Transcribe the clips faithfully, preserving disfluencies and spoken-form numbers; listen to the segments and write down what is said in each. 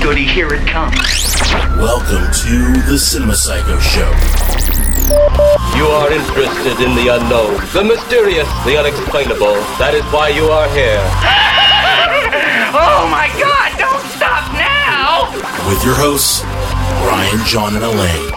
goody, here it comes. Welcome to the Cinema Psycho Show. You are interested in the unknown, the mysterious, the unexplainable. That is why you are here. Oh my God, don't stop now! With your hosts, Brian, John, and Elaine.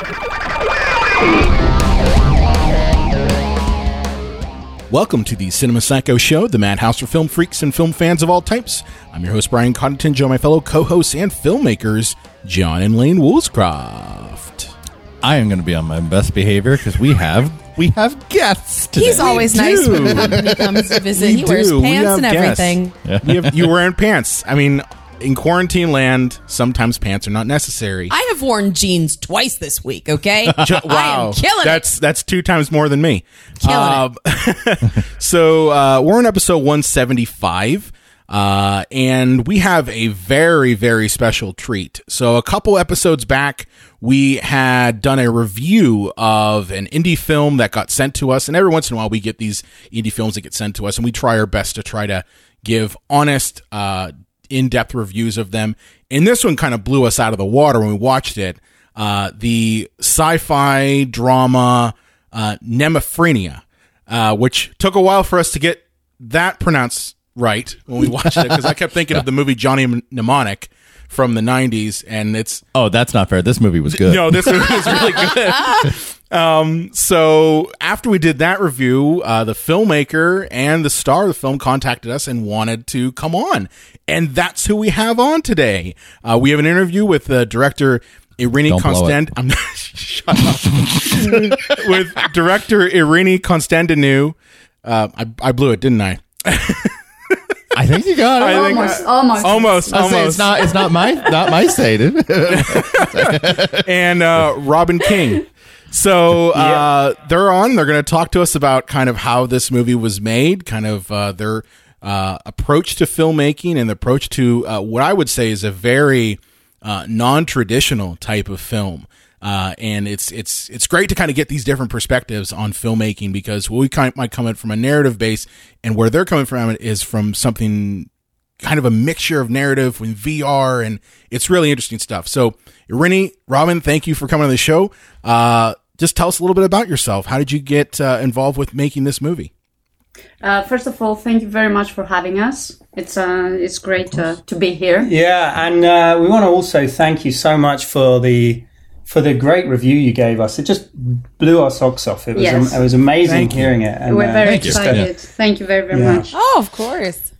Welcome to the Cinema Psycho Show, the madhouse for film freaks and film fans of all types. I'm your host, Brian Coddington, joined by my fellow co-hosts and filmmakers, John and Lane Woolscroft. I am going to be on my best behavior because we have we have guests today. He's always We nice do. when company comes to visit. We He wears do. We pants have and guests. everything. Yeah. We have, you wearing pants. I mean, in quarantine land, sometimes pants are not necessary. I have worn jeans twice this week, okay? Ju- I wow, am killing that's it. that's two times more than me. Killing it. So uh, we're in episode one seventy-five, uh, and we have a very very special treat. So a couple episodes back, we had done a review of an indie film that got sent to us, and every once in a while we get these indie films that get sent to us, and we try our best to try to give honest, uh, in-depth reviews of them. And this one kind of blew us out of the water when we watched it. Uh, the sci-fi drama uh, Nemophrenia, uh, which took a while for us to get that pronounced right when we watched it, because I kept thinking of the movie Johnny Mnemonic from the nineties, and it's Oh, that's not fair. This movie was good. no, this movie was really good. Um, so after we did that review, uh, the filmmaker and the star of the film contacted us and wanted to come on. And that's who we have on today. Uh, we have an interview with the director, Irini Don't blow Constant. I'm not, shut up. With director Irini Constantinou. Uh, I, I blew it, didn't I? I think you got it. I think Almost, I- almost. Almost, I'll say almost. it's not. It's not my. Not my stated. and uh, Robin King. So uh, they're on. They're going to talk to us about kind of how this movie was made, kind of uh, their uh, approach to filmmaking and the approach to uh, what I would say is a very uh, non-traditional type of film. Uh, and it's it's it's great to kind of get these different perspectives on filmmaking, because we kind of might come in from a narrative base, and where they're coming from is from something kind of a mixture of narrative with V R, and it's really interesting stuff. So, Irini, Robin, thank you for coming on the show. Uh, just tell us a little bit about yourself. How did you get uh, involved with making this movie? Uh, first of all, thank you very much for having us. It's uh, it's great to, to be here. Yeah, and uh, we want to also thank you so much for the for the great review you gave us. It just blew our socks off. It was Yes. um, it was amazing Thank you. hearing it. And, We're uh, very thank you. excited. Thank you very, very Yeah. much. Oh, of course.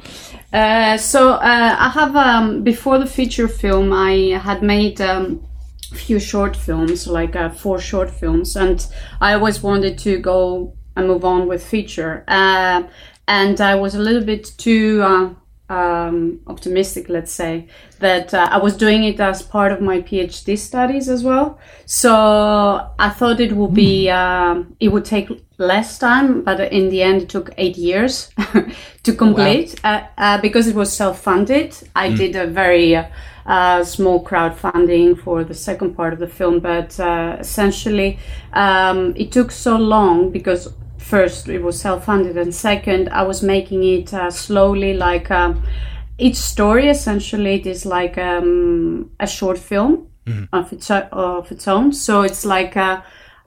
Uh, so uh, I have, um, before the feature film, I had made um, a few short films, like uh, four short films, and I always wanted to go and move on with feature. Uh, and I was a little bit too uh, um, optimistic, let's say, that uh, I was doing it as part of my PhD studies as well. So I thought it would be, um, it would take less time, but in the end it took eight years to complete. uh, uh, because it was self-funded. I did a very uh, uh, small crowdfunding for the second part of the film, but uh, essentially um, it took so long because first it was self-funded, and second I was making it uh, slowly, like um, each story essentially it is like um, a short film of its of its own. So it's like uh,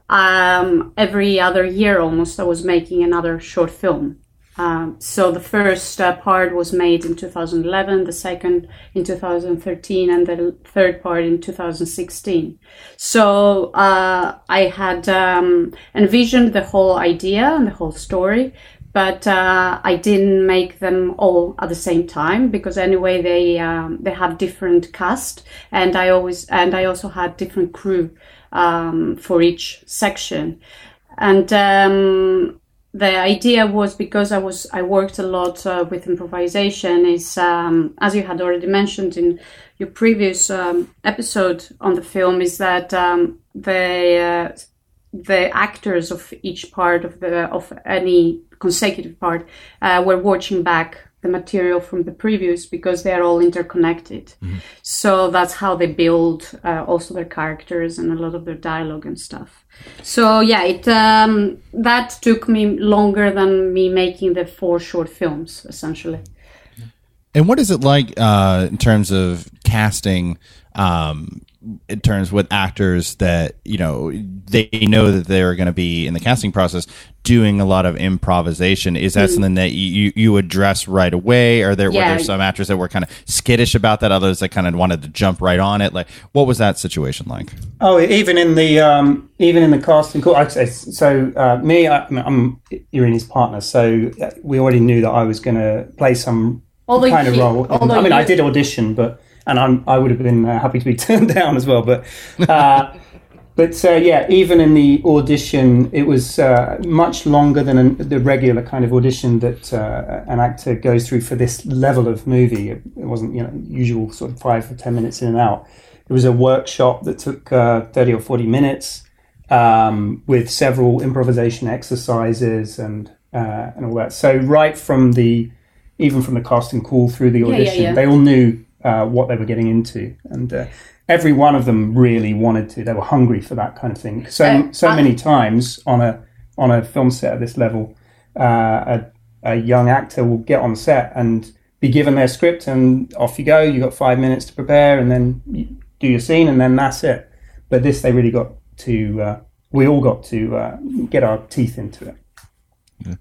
um, every other year almost I was making another short film. Um, so the first uh, part was made in two thousand eleven, the second in two thousand thirteen, and the third part in two thousand sixteen. So uh, I had um, envisioned the whole idea and the whole story, but uh, I didn't make them all at the same time, because anyway they um, they have different cast, and I always and I also had different crew um, for each section, and. Um, The idea was, because I was I worked a lot uh, with improvisation, is um, as you had already mentioned in your previous um, episode on the film, is that um, the uh, the actors of each part of the of any consecutive part uh, were watching back the material from the previous, because they are all interconnected. Mm-hmm. So that's how they build uh, also their characters and a lot of their dialogue and stuff. So yeah, it um, that took me longer than me making the four short films, essentially. And what is it like uh, in terms of casting um, in terms with actors that, you know, they know that they're going to be in the casting process doing a lot of improvisation. Is that mm. something that you, you address right away? Or there, yeah. were there some actors that were kind of skittish about that, others that kind of wanted to jump right on it? Like, what was that situation like? Oh, even in the um, even in the casting call, I'd say, so uh, me, I, I'm Irina's partner, so we already knew that I was going to play some although kind of role. And, I mean, you, I did audition, but and I'm, I would have been uh, happy to be turned down as well. But uh, but uh, yeah, even in the audition, it was uh, much longer than an, the regular kind of audition that uh, an actor goes through for this level of movie. It, it wasn't, you know, usual sort of five or ten minutes in and out. It was a workshop that took uh, thirty or forty minutes um, with several improvisation exercises and uh, and all that. So right from the even from the casting call through the audition, yeah, yeah, yeah. they all knew uh, what they were getting into, and uh, every one of them really wanted to. They were hungry for that kind of thing. So uh, so I, many times on a on a film set at this level, uh, a, a young actor will get on set and be given their script, and off you go. You got five minutes to prepare, and then you do your scene, and then that's it. But this, they really got to. Uh, we all got to uh, get our teeth into it. Yeah.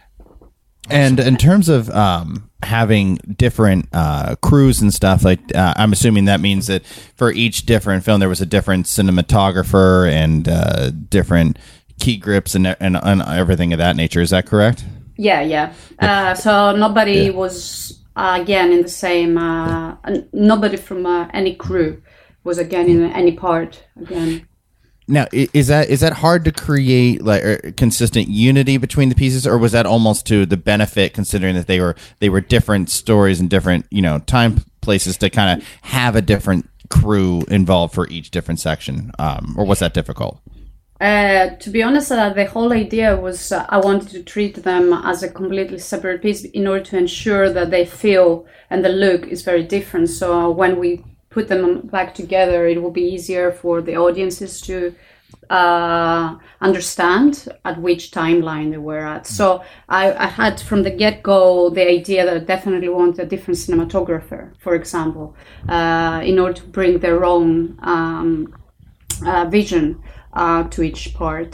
And in terms of um, having different uh, crews and stuff, like uh, I'm assuming that means that for each different film, there was a different cinematographer and uh, different key grips and, and and everything of that nature. Is that correct? Yeah, yeah. Uh, so nobody yeah. was uh, again in the same. Uh, yeah. Nobody from uh, any crew was again in any part again. Now, is that is that hard to create like consistent unity between the pieces, or was that almost to the benefit, considering that they were they were different stories and different, you know, time places, to kind of have a different crew involved for each different section, um, or was that difficult? Uh, to be honest, uh, the whole idea was uh, I wanted to treat them as a completely separate piece in order to ensure that they feel and the look is very different. So uh, when we put them back together, it will be easier for the audiences to uh, understand at which timeline they were at. So I, I had from the get-go the idea that I definitely want a different cinematographer, for example, uh, in order to bring their own um, uh, vision uh, to each part.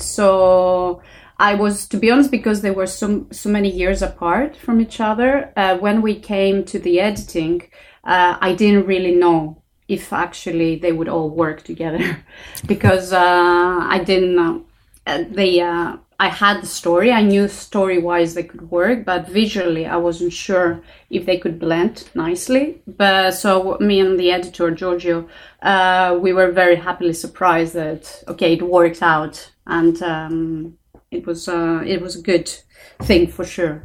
So I was, to be honest, because they were so, so many years apart from each other, uh, when we came to the editing, uh, I didn't really know if actually they would all work together because uh, I didn't know. Uh, they, uh, I had the story. I knew story-wise they could work, but visually I wasn't sure if they could blend nicely. But so me and the editor, Giorgio, uh, we were very happily surprised that, okay, it worked out. And um, it was uh, it was a good thing for sure.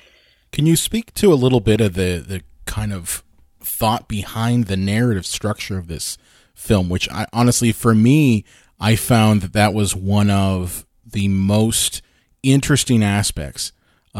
Can you speak to a little bit of the, the kind of thought behind the narrative structure of this film, which I honestly, for me, I found that that was one of the most interesting aspects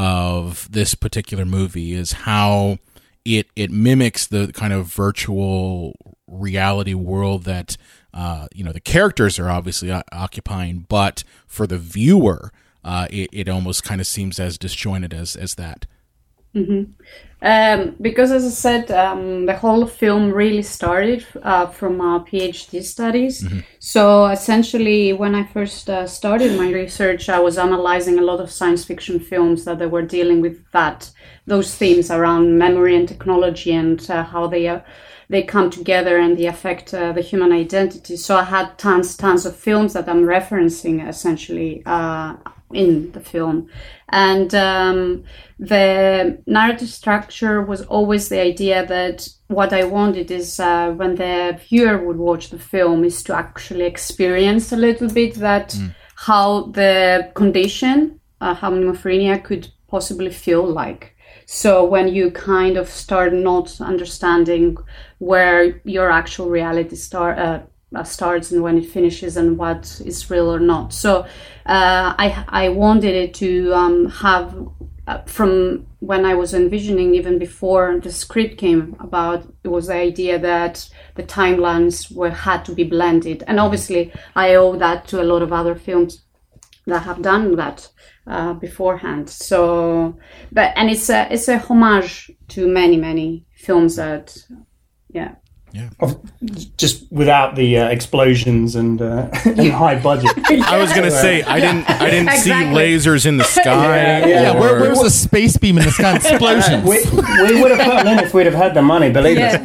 of this particular movie, is how it it mimics the kind of virtual reality world that uh, you know the characters are obviously o- occupying, but for the viewer, uh, it, it almost kind of seems as disjointed as as that. Mm-hmm. Um, because, as I said, um, the whole film really started uh, from our PhD studies. Mm-hmm. So essentially, when I first uh, started my research, I was analyzing a lot of science fiction films that they were dealing with that those themes around memory and technology and uh, how they uh, they come together and they affect uh, the human identity. So I had tons, tons of films that I'm referencing essentially uh, in the film. And um, the narrative structure was always the idea that what I wanted is uh, when the viewer would watch the film is to actually experience a little bit that mm. how the condition, uh, how pneumophorenia could possibly feel like. So when you kind of start not understanding where your actual reality start, uh, Uh, starts and when it finishes and what is real or not. So uh, I I wanted it to um, have uh, from when I was envisioning, even before the script came about, it was the idea that the timelines were had to be blended. And obviously I owe that to a lot of other films that have done that uh, beforehand. So, but and it's a it's a homage to many many films that, yeah. Yeah. Of, just without the uh, explosions and, uh, and high budget. I was gonna say I didn't I didn't Exactly. see lasers in the sky. Yeah, yeah. Yeah, where, or- where's the space beam in the sky? Explosions. we, we would have put them in if we'd have had the money, believe Yeah.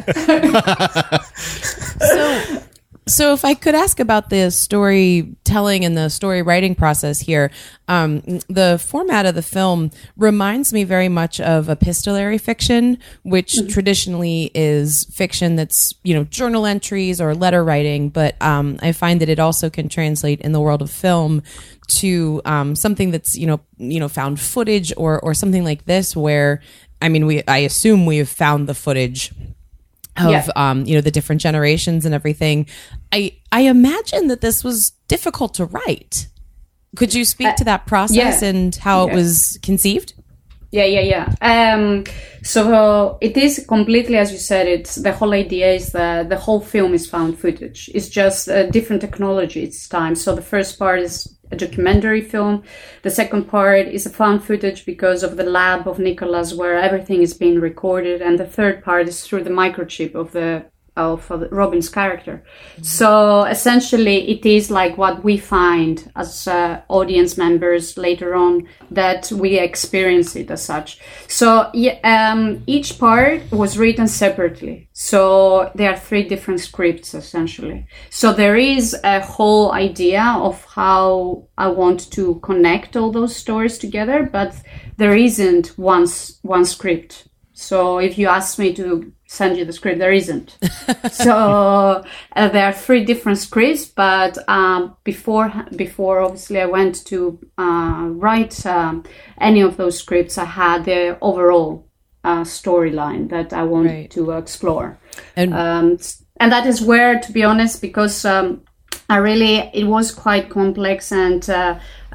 us. So, so if I could ask about the storytelling and the story writing process here, um, the format of the film reminds me very much of epistolary fiction, which traditionally is fiction that's, you know, journal entries or letter writing. But um, I find that it also can translate in the world of film to um, something that's, you know, you know, found footage or or something like this, where I mean, we I assume we have found the footage of Yeah. um, you know, the different generations and everything. I I imagine that this was difficult to write. Could you speak to that process yeah. and how it Yeah. was conceived? Yeah, yeah, yeah. Um, so uh, it is completely, as you said, it's the whole idea is that the whole film is found footage. It's just a different technology each time. So the first part is a documentary film. The second part is a found footage because of the lab of Nicholas where everything is being recorded. And the third part is through the microchip of the of uh, Robin's character. So essentially it is like what we find as uh, audience members later on, that we experience it as such. So yeah, um, each part was written separately. So there are three different scripts essentially. So there is a whole idea of how I want to connect all those stories together, but there isn't one, s- one script. So if you ask me to send you the script, there isn't. So uh, there are three different scripts, but um, before before obviously I went to uh, write um, any of those scripts, I had the overall uh, storyline that I wanted Right. to explore. And Um, and that is where, to be honest, because um, I really, it was quite complex and uh,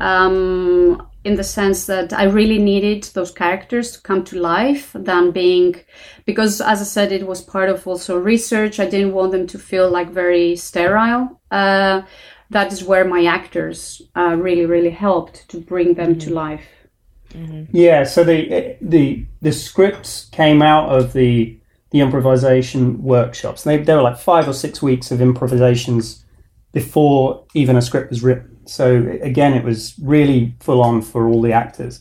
um, in the sense that I really needed those characters to come to life than being, because as I said, it was part of also research. I didn't want them to feel like very sterile. Uh, that is where my actors uh, really, really helped to bring them to life. Yeah, so the the the scripts came out of the the improvisation workshops. They there were like five or six weeks of improvisations before even a script was written. So again, it was really full on for all the actors.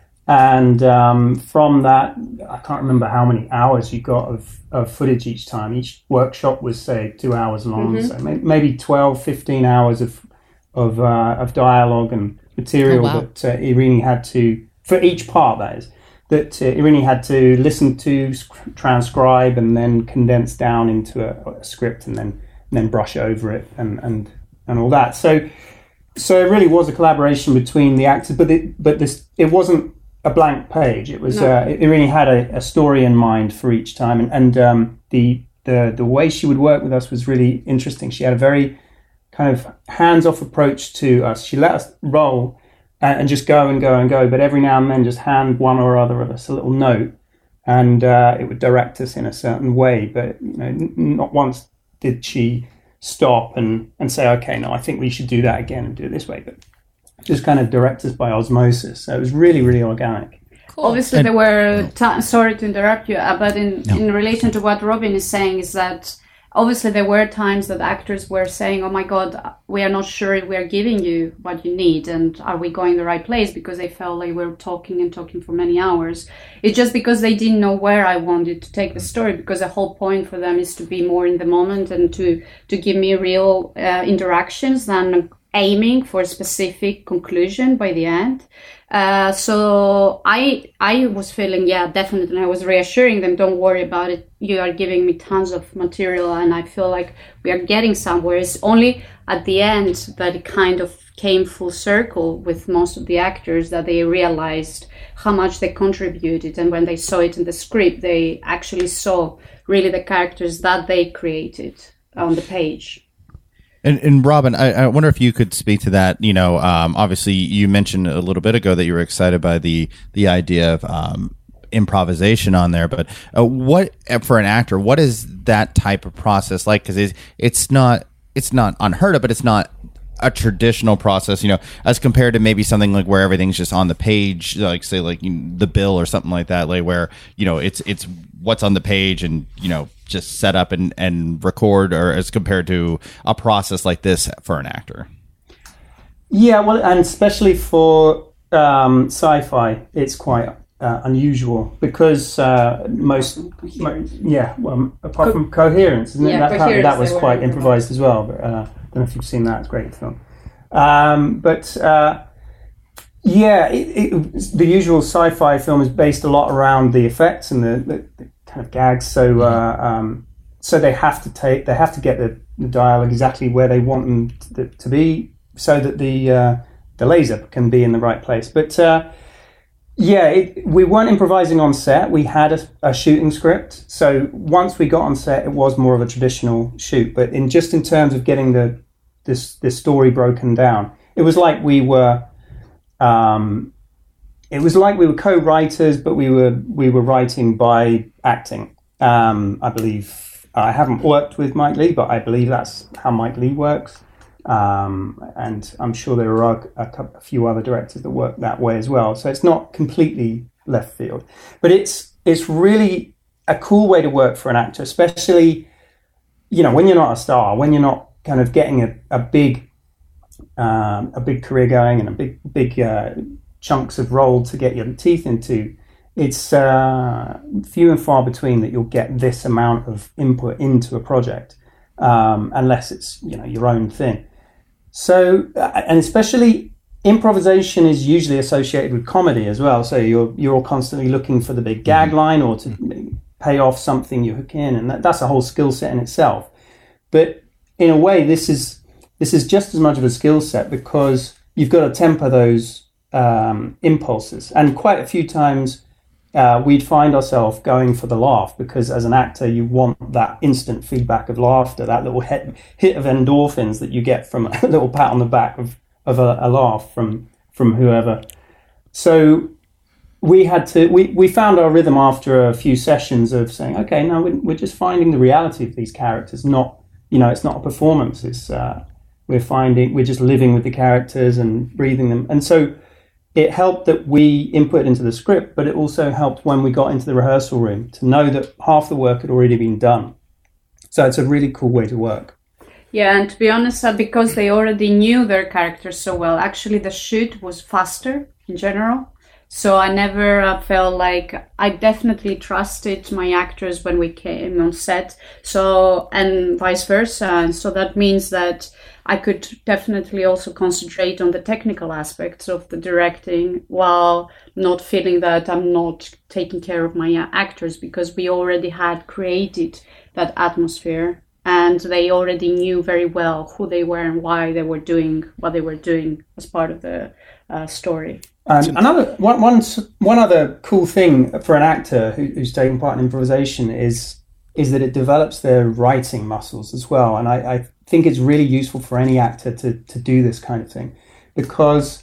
And um, from that, I can't remember how many hours you got of, of footage each time. Each workshop was, say, two hours long. So may- maybe twelve, fifteen hours of of, uh, of dialogue and material Oh, wow. that uh, Irini had to, for each part that is, that uh, Irini had to listen to, sc- transcribe, and then condense down into a, a script and then and then brush over it and, and, and all that. So so it really was a collaboration between the actors, but it, but this it wasn't a blank page. It was No. uh, it really had a, a story in mind for each time, and, and um, the the the way she would work with us was really interesting. She had a very kind of hands-off approach to us. She let us roll and, and just go and go and go, but every now and then just hand one or other of us a little note, and uh, it would direct us in a certain way. But you know, n- not once did she stop and, and say, okay, no, I think we should do that again and do it this way, but just kind of direct us by osmosis. So it was really, really organic. Obviously, there were. T- sorry to interrupt you, uh, but in, in relation to what Robin is saying, is that obviously there were times that actors were saying, "Oh my God, we are not sure if we are giving you what you need, and are we going the right place?" Because they felt like we were talking and talking for many hours. It's just because they didn't know where I wanted to take the story. Because the whole point for them is to be more in the moment and to to give me real uh, interactions than aiming for a specific conclusion by the end. Uh, so I I was feeling, yeah, definitely. I was reassuring them, don't worry about it. You are giving me tons of material and I feel like we are getting somewhere. It's only at the end that it kind of came full circle with most of the actors that they realized how much they contributed. And when they saw it in the script, they actually saw really the characters that they created on the page. And, and Robin, I, I wonder if you could speak to that. You know, um, obviously, you mentioned a little bit ago that you were excited by the the idea of um, improvisation on there. But uh, what for an actor? What is that type of process like? Because it's it's not it's not unheard of, but it's not a traditional process, you know, as compared to maybe something like where everything's just on the page, like say like you know, the bill or something like that, like where, you know, it's it's what's on the page and, you know, just set up and, and record, or as compared to a process like this for an actor? Yeah, well, and especially for um, sci-fi, it's quite uh, unusual because uh, most, mo- yeah, well, apart from Coherence, isn't it? Yeah, that, Coherence, that was they were quite improvised as well. But uh, I don't know if you've seen that; it's a great film. Um, but uh, yeah, it, it, the usual sci-fi film is based a lot around the effects and the, the, the kind of gags. So, uh, um, so they have to take, they have to get the, the dialogue exactly where they want them to, to be, so that the uh, the laser can be in the right place. But uh, yeah, it, we weren't improvising on set. We had a, a shooting script. So once we got on set, it was more of a traditional shoot. But in just in terms of getting the this this story broken down, it was like we were. Um, it was like we were co-writers, but we were we were writing by acting. Um, I believe I haven't worked with Mike Leigh, but I believe that's how Mike Leigh works. Um, and I'm sure there are a, a few other directors that work that way as well. So it's not completely left field, but it's it's really a cool way to work for an actor, especially, you know, when you're not a star, when you're not kind of getting a, a big um, a big career going and a big big uh, chunks of role to get your teeth into. It's uh, few and far between that you'll get this amount of input into a project, um, unless it's, you know, your own thing. So, and especially improvisation is usually associated with comedy as well. So you're you're constantly looking for the big gag line or to pay off something you hook in, and that, that's a whole skill set in itself. But in a way, this is this is just as much of a skill set because you've got to temper those um, impulses. And quite a few times, uh, we'd find ourselves going for the laugh because as an actor, you want that instant feedback of laughter, that little hit, hit of endorphins that you get from a little pat on the back of, of a, a laugh from from whoever. So we had to, we, we found our rhythm after a few sessions of saying, okay, no, we're, we're just finding the reality of these characters, not, you know, it's not a performance. It's, uh, we're finding, we're just living with the characters and breathing them. And so it helped that we input into the script, but it also helped when we got into the rehearsal room to know that half the work had already been done. So it's a really cool way to work. Yeah, and to be honest, uh, because they already knew their characters so well, actually the shoot was faster in general. So I never uh, felt like, I definitely trusted my actors when we came on set. So, and vice versa. And so that means that I could definitely also concentrate on the technical aspects of the directing while not feeling that I'm not taking care of my actors, because we already had created that atmosphere and they already knew very well who they were and why they were doing what they were doing as part of the uh, story. Um, another one, one, one other cool thing for an actor who, who's taking part in improvisation is is that it develops their writing muscles as well. And I, I think it's really useful for any actor to to do this kind of thing, because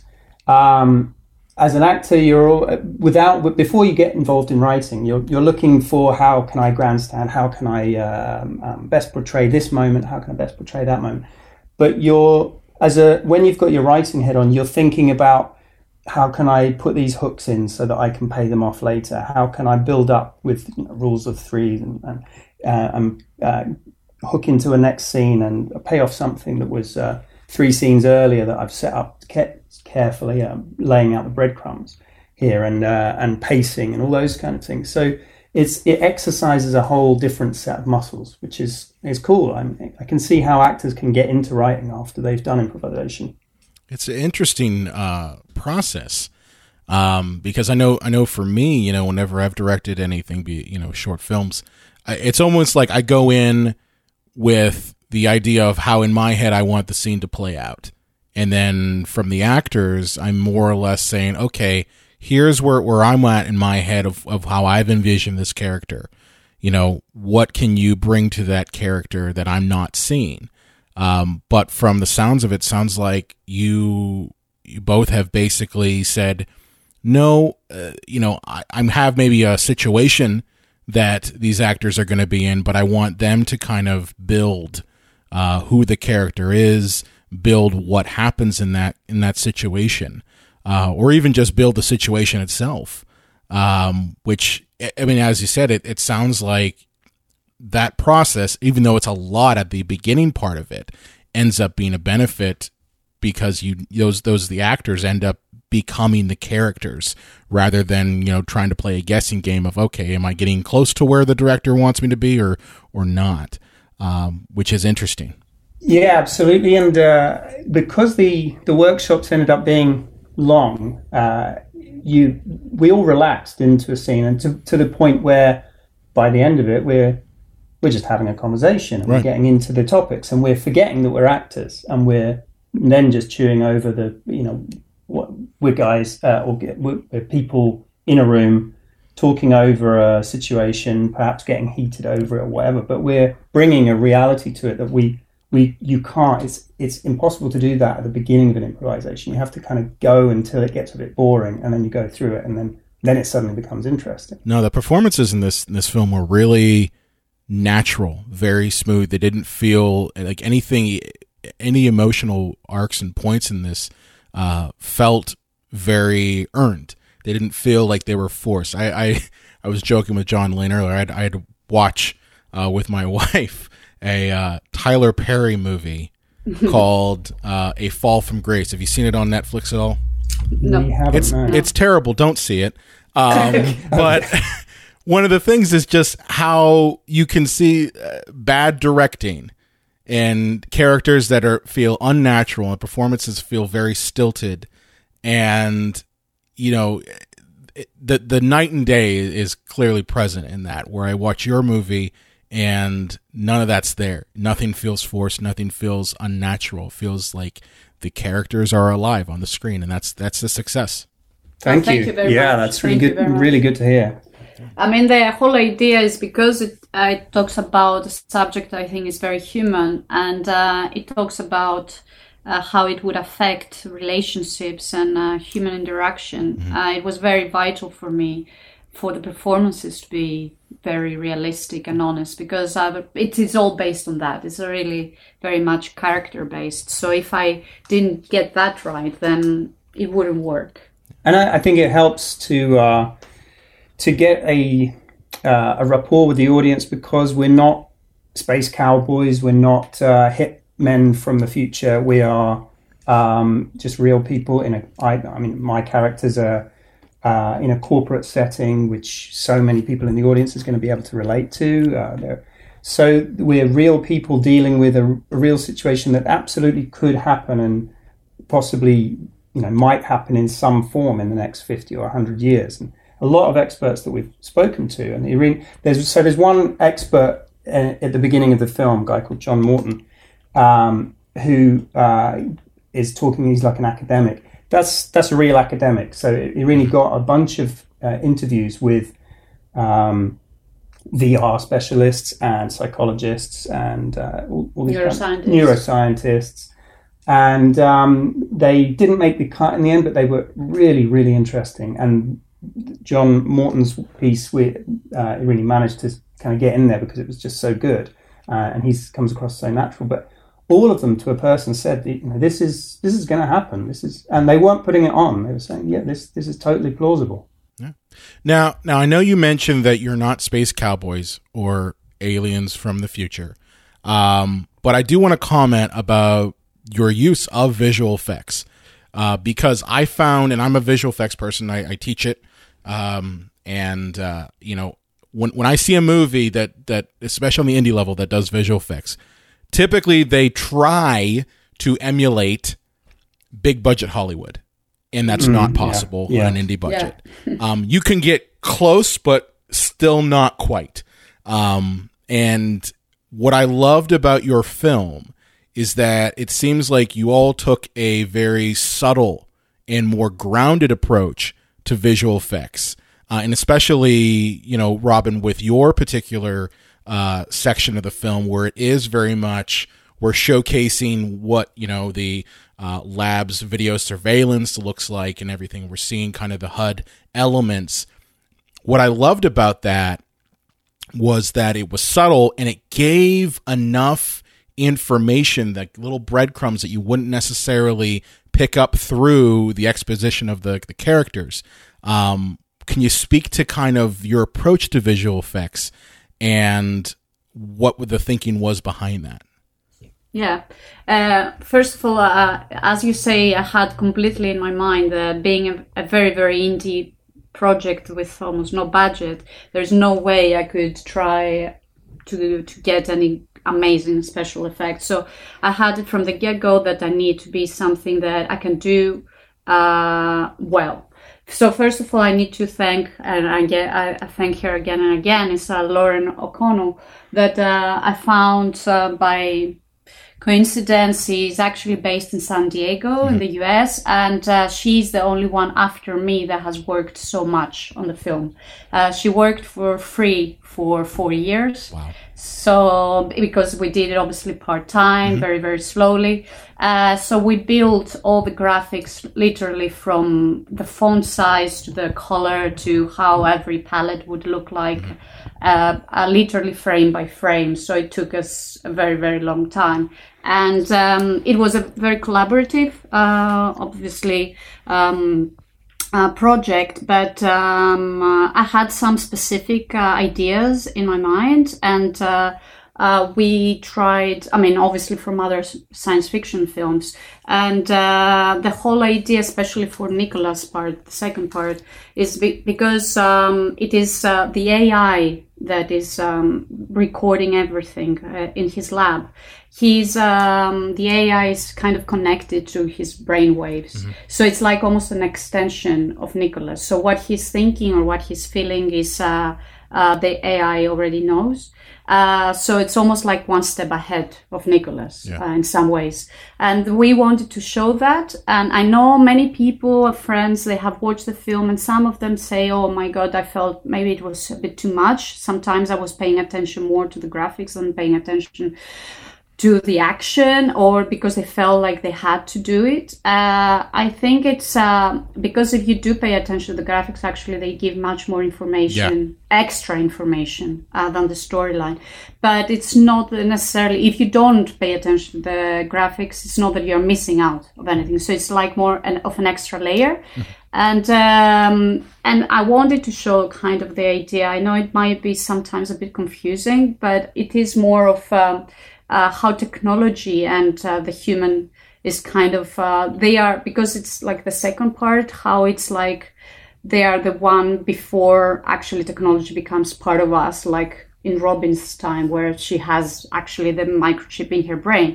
um, as an actor, you're all, without before you get involved in writing, you're you're looking for how can I grandstand, how can I um, um, best portray this moment, how can I best portray that moment. But you're as a when you've got your writing head on, you're thinking about, how can I put these hooks in so that I can pay them off later? How can I build up with, you know, rules of threes and, and, uh, and uh, hook into a next scene and pay off something that was uh, three scenes earlier that I've set up carefully, uh, laying out the breadcrumbs here and uh, and pacing and all those kind of things. So it's it exercises a whole different set of muscles, which is is cool. I mean, I can see how actors can get into writing after they've done improvisation. It's an interesting uh, process um, because I know I know for me, you know, whenever I've directed anything, be it, you know, short films, I, it's almost like I go in with the idea of how in my head I want the scene to play out. And then from the actors, I'm more or less saying, okay, here's where, where I'm at in my head of, of how I've envisioned this character. You know, what can you bring to that character that I'm not seeing? Um, but from the sounds of it, sounds like you you both have basically said, no, uh, you know, I, I have maybe a situation that these actors are going to be in, but I want them to kind of build uh, who the character is, build what happens in that in that situation, uh, or even just build the situation itself. Um, which, I mean, as you said, it, it sounds like that process, even though it's a lot at the beginning part of it, ends up being a benefit because you those those the actors end up becoming the characters rather than, you know, trying to play a guessing game of, okay, am I getting close to where the director wants me to be or or not, um, which is interesting. Yeah, absolutely. And uh, because the the workshops ended up being long, uh, you we all relaxed into a scene, and to, to the point where by the end of it we're we're just having a conversation and right. we're getting into the topics, and we're forgetting that we're actors, and we're then just chewing over the, you know, what we're guys uh, or we're, we're people in a room talking over a situation, perhaps getting heated over it or whatever, but we're bringing a reality to it that we we you can't it's it's impossible to do that at the beginning of an improvisation. You have to kind of go until it gets a bit boring, and then you go through it, and then then it suddenly becomes interesting. No, the performances in this in this film were really natural, very smooth. They didn't feel like anything, any emotional arcs and points in this uh felt very earned. They didn't feel like they were forced. I I, I was joking with John Lane earlier. I had, I had to watch uh, with my wife a uh, Tyler Perry movie called uh, A Fall from Grace. Have you seen it on Netflix at all? No, it's no. it's terrible. Don't see it. Um, but one of the things is just how you can see uh, bad directing and characters that are feel unnatural and performances feel very stilted, and you know, the the night and day is clearly present in that, where I watch your movie and none of that's there. Nothing feels forced. Nothing feels unnatural. It feels like the characters are alive on the screen, and that's that's the success. Thank, Thank you. you very yeah, much. that's really Thank good. Really good to hear. I mean, the whole idea is because it, uh, it talks about a subject I think is very human, and uh, it talks about uh, how it would affect relationships and uh, human interaction. Mm-hmm. Uh, it was very vital for me for the performances to be very realistic and honest, because uh, it is all based on that. It's really very much character based. So if I didn't get that right, then it wouldn't work. And I, I think it helps to uh, to get a uh, a rapport with the audience, because we're not space cowboys, we're not uh, hit men from the future. We are um, just real people. In a, I, I mean, my characters are uh, in a corporate setting, which so many people in the audience is going to be able to relate to. Uh, so we're real people dealing with a, a real situation that absolutely could happen, and possibly, you know, might happen in some form in the next fifty or one hundred years. And a lot of experts that we've spoken to, and Irene, there's so there's one expert uh, at the beginning of the film, a guy called John Morton, um, who uh, is talking. He's like an academic. That's that's a real academic. So Irene got a bunch of uh, interviews with um, V R specialists and psychologists and uh, all, all these neuroscientists. Kind of neuroscientists. And um, they didn't make the cut in the end, but they were really, really interesting. And John Morton's piece, we uh, really managed to kind of get in there because it was just so good, uh, and he comes across so natural. But all of them, to a person, said, you know, this is this is going to happen. This is, and they weren't putting it on. They were saying, yeah, this this is totally plausible. Yeah. Now, now I know you mentioned that you're not space cowboys or aliens from the future, um, but I do want to comment about your use of visual effects, uh, because I found, and I'm a visual effects person, I, I teach it, um, and uh, you know, when when I see a movie that that, especially on the indie level, that does visual effects, typically they try to emulate big budget Hollywood, and that's mm, not possible yeah, yeah. on an indie budget. Yeah. um, you can get close, but still not quite. Um, and what I loved about your film is that it seems like you all took a very subtle and more grounded approach to visual effects. Uh, and especially, you know, Robin, with your particular uh, section of the film where it is very much, we're showcasing what, you know, the uh, lab's video surveillance looks like and everything. We're seeing kind of the H U D elements. What I loved about that was that it was subtle and it gave enough information, like little breadcrumbs that you wouldn't necessarily pick up through the exposition of the, the characters. Um, can you speak to kind of your approach to visual effects and what the thinking was behind that? Yeah. Uh, first of all, uh, as you say, I had completely in my mind uh, being a, a very, very indie project with almost no budget. There's no way I could try to to get any amazing special effects. So I had it from the get-go that I need to be something that I can do uh, well. So first of all, I need to thank, and I get, I, I thank her again and again, is uh, Lauren O'Connell, that uh, I found uh, by coincidence. She's actually based in San Diego mm-hmm. in the U S, and uh, she's the only one after me that has worked so much on the film. Uh, she worked for free for four years. Wow. So, because we did it obviously part-time, mm-hmm. very, very slowly. Uh, so we built all the graphics literally from the font size to the color to how every palette would look like, mm-hmm. uh, uh, literally frame by frame. So it took us a very, very long time. And um, it was a very collaborative, uh, obviously, um, Uh, project, but um, uh, I had some specific uh, ideas in my mind, and uh, uh, we tried, I mean, obviously from other science fiction films, and uh, the whole idea, especially for Nicholas' part, the second part, is be- because um, it is uh, the A I that is um, recording everything uh, in his lab. He's um, the A I is kind of connected to his brain waves, mm-hmm. so it's like almost an extension of Nicholas. So what he's thinking or what he's feeling is uh, uh, the A I already knows. Uh, so it's almost like one step ahead of Nicholas yeah. uh, in some ways. And we wanted to show that. And I know many people, friends, they have watched the film, and some of them say, oh my God, I felt maybe it was a bit too much. Sometimes I was paying attention more to the graphics than paying attention to the action, or because they felt like they had to do it. Uh, I think it's uh, because if you do pay attention to the graphics, actually they give much more information, yeah. extra information uh, than the storyline. But it's not necessarily, if you don't pay attention to the graphics, it's not that you're missing out of anything. So it's like more an, of an extra layer. Mm-hmm. And um, and I wanted to show kind of the idea. I know it might be sometimes a bit confusing, but it is more of um, Uh, how technology and uh, the human is kind of, uh, they are, because it's like the second part, how it's like they are the one before actually technology becomes part of us, like in Robin's time, where she has actually the microchip in her brain.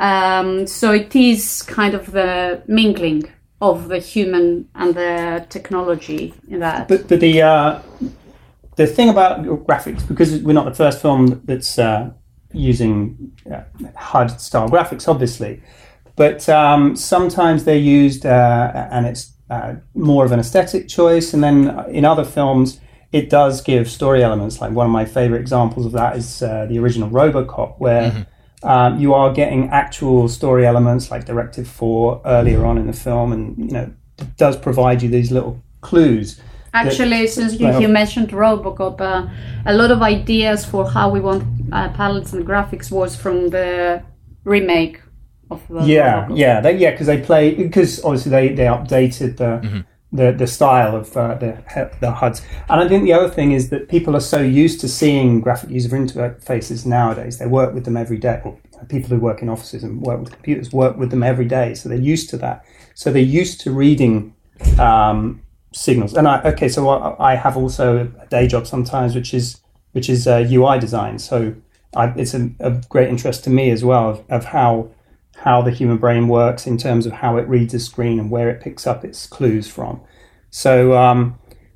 Um, so it is kind of the mingling of the human and the technology in that. But, but the, uh, the thing about graphics, because we're not the first film that's uh, using uh, H U D-style graphics, obviously, but um, sometimes they're used uh, and it's uh, more of an aesthetic choice, and then in other films it does give story elements. Like one of my favorite examples of that is uh, the original RoboCop, where mm-hmm. um, you are getting actual story elements like Directive four earlier on in the film, and you know it does provide you these little clues. Actually, since you, you mentioned RoboCop, uh, a lot of ideas for how we want uh, palettes and graphics was from the remake of the yeah, RoboCop. yeah, they, yeah, because they play because obviously they, they updated the, mm-hmm. the the style of uh, the the H U Ds, and I think the other thing is that people are so used to seeing graphic user interfaces nowadays. They work with them every day. Well, people who work in offices and work with computers work with them every day, so they're used to that. So they're used to reading Um, signals. And I, okay, so I, I have also a day job sometimes, which is which is uh, U I design. So I, it's a, a great interest to me as well of, of how how the human brain works in terms of how it reads a screen and where it picks up its clues from. So um,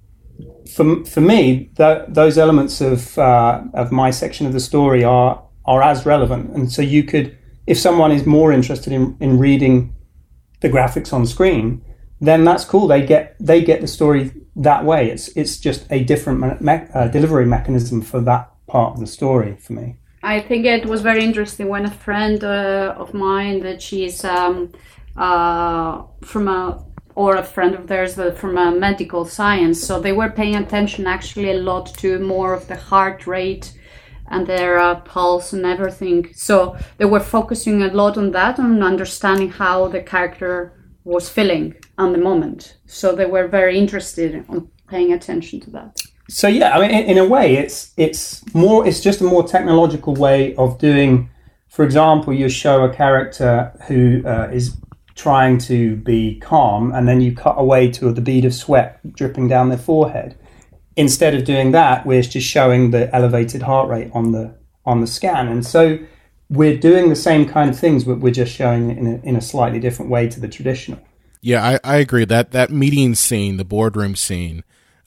for for me, th- those elements of uh, of my section of the story are are as relevant. And so you could, if someone is more interested in, in reading the graphics on screen, then that's cool. They get they get the story that way. It's it's just a different me- me- uh, delivery mechanism for that part of the story for me. I think it was very interesting when a friend uh, of mine that she's um, uh, from a or a friend of theirs that from a medical science, so they were paying attention actually a lot to more of the heart rate and their uh, pulse and everything. So they were focusing a lot on that, on understanding how the character was feeling on the moment. So they were very interested in paying attention to that. So yeah, I mean, in, in a way, it's it's more it's just a more technological way of doing. For example, you show a character who uh, is trying to be calm, and then you cut away to the bead of sweat dripping down their forehead. Instead of doing that, we're just showing the elevated heart rate on the on the scan, and so we're doing the same kind of things, but we're just showing it in a, in a slightly different way to the traditional. Yeah, I, I agree that that meeting scene, the boardroom scene,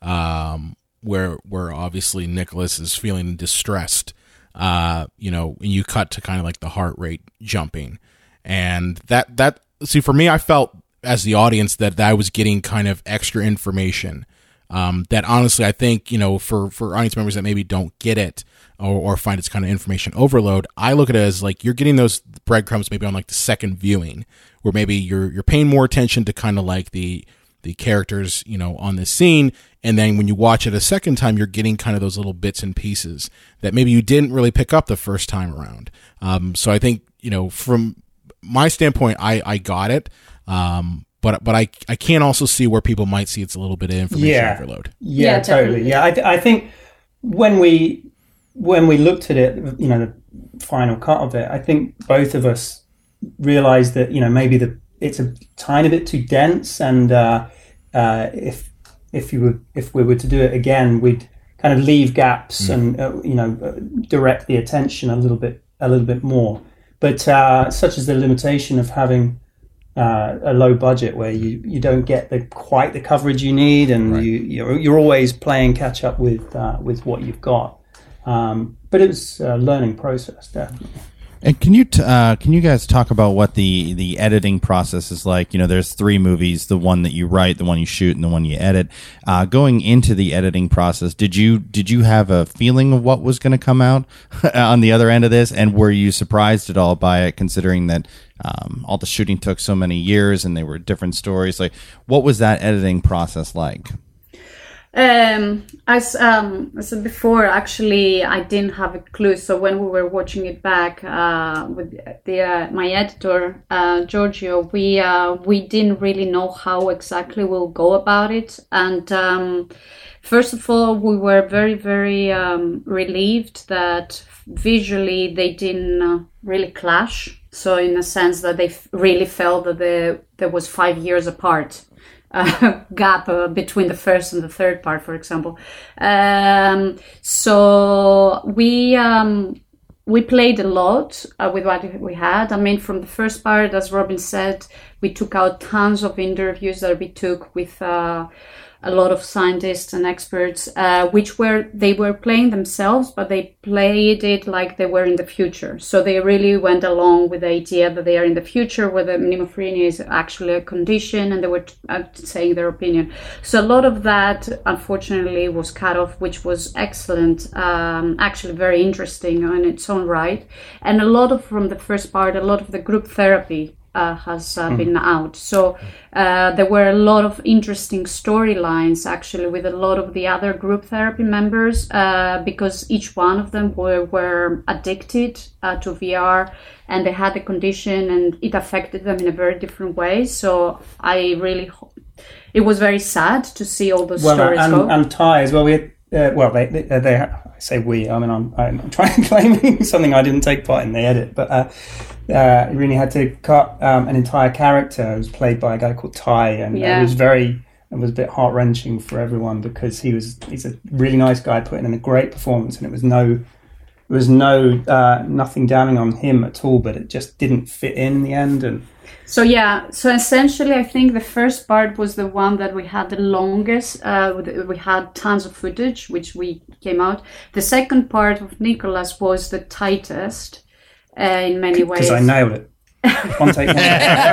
um, where where obviously Nicholas is feeling distressed. Uh, you know, and you cut to kind of like the heart rate jumping, and that that see for me, I felt as the audience that, that I was getting kind of extra information. Um, that honestly, I think, you know, for, for audience members that maybe don't get it or, or find it's kind of information overload, I look at it as like you're getting those breadcrumbs maybe on like the second viewing, where maybe you're you're paying more attention to kind of like the the characters, you know, on this scene, and then when you watch it a second time, you're getting kind of those little bits and pieces that maybe you didn't really pick up the first time around. Um, so I think, you know, from my standpoint, I I got it. Um, But but I I can also see where people might see it's a little bit of information yeah. overload. Yeah, yeah totally. Definitely. Yeah, I, th- I think when we when we looked at it, you know, the final cut of it, I think both of us realized that, you know, maybe the it's a tiny bit too dense, and uh, uh, if if you were if we were to do it again, we'd kind of leave gaps mm. and uh, you know uh, direct the attention a little bit a little bit more. But uh, such is the limitation of having Uh, a low budget, where you, you don't get the quite the coverage you need, and right. you you're, you're always playing catch up with uh, with what you've got. Um, but it was a learning process, definitely. And can you t- uh, can you guys talk about what the, the editing process is like? You know, there's three movies: the one that you write, the one you shoot, and the one you edit. Uh, going into the editing process, did you did you have a feeling of what was going to come out on the other end of this? And were you surprised at all by it, considering that um, all the shooting took so many years and they were different stories? Like, what was that editing process like? Um, as um, I said before, actually, I didn't have a clue. So when we were watching it back uh, with the uh, my editor uh, Giorgio, we uh, we didn't really know how exactly we'll go about it. And um, first of all, we were very very um, relieved that visually they didn't uh, really clash. So in a sense that they f- really felt that the, there was five years apart. Uh, gap uh, between the first and the third part, for example. Um, so we um, we played a lot uh, with what we had. I mean, from the first part, as Robin said, we took out tons of interviews that we took with uh, a lot of scientists and experts, uh, which were they were playing themselves, but they played it like they were in the future. So they really went along with the idea that they are in the future, where the pneumophorenia is actually a condition, and they were uh, saying their opinion. So a lot of that, unfortunately, was cut off, which was excellent, um, actually very interesting in its own right. And a lot of, from the first part, a lot of the group therapy Uh, has uh, mm. been out. So uh, there were a lot of interesting storylines actually with a lot of the other group therapy members uh, because each one of them were, were addicted uh, to V R, and they had the condition and it affected them in a very different way. So I really, it was very sad to see all those well, stories and, go. and Ty as well. We had, uh, well, they, they, they, I say we, I mean, I'm, I'm trying to claim something I didn't take part in the edit, but uh, Uh, really had to cut um, an entire character. It was played by a guy called Ty, and yeah. it was very, it was a bit heart wrenching for everyone because he was, he's a really nice guy putting in a great performance, and it was no, it was no, uh, nothing damning on him at all, but it just didn't fit in in the end. And so yeah, so essentially, I think the first part was the one that we had the longest. Uh, we had tons of footage, which we came out. The second part of Nicholas was the tightest. Uh, in many ways. Because I nailed it. One take one.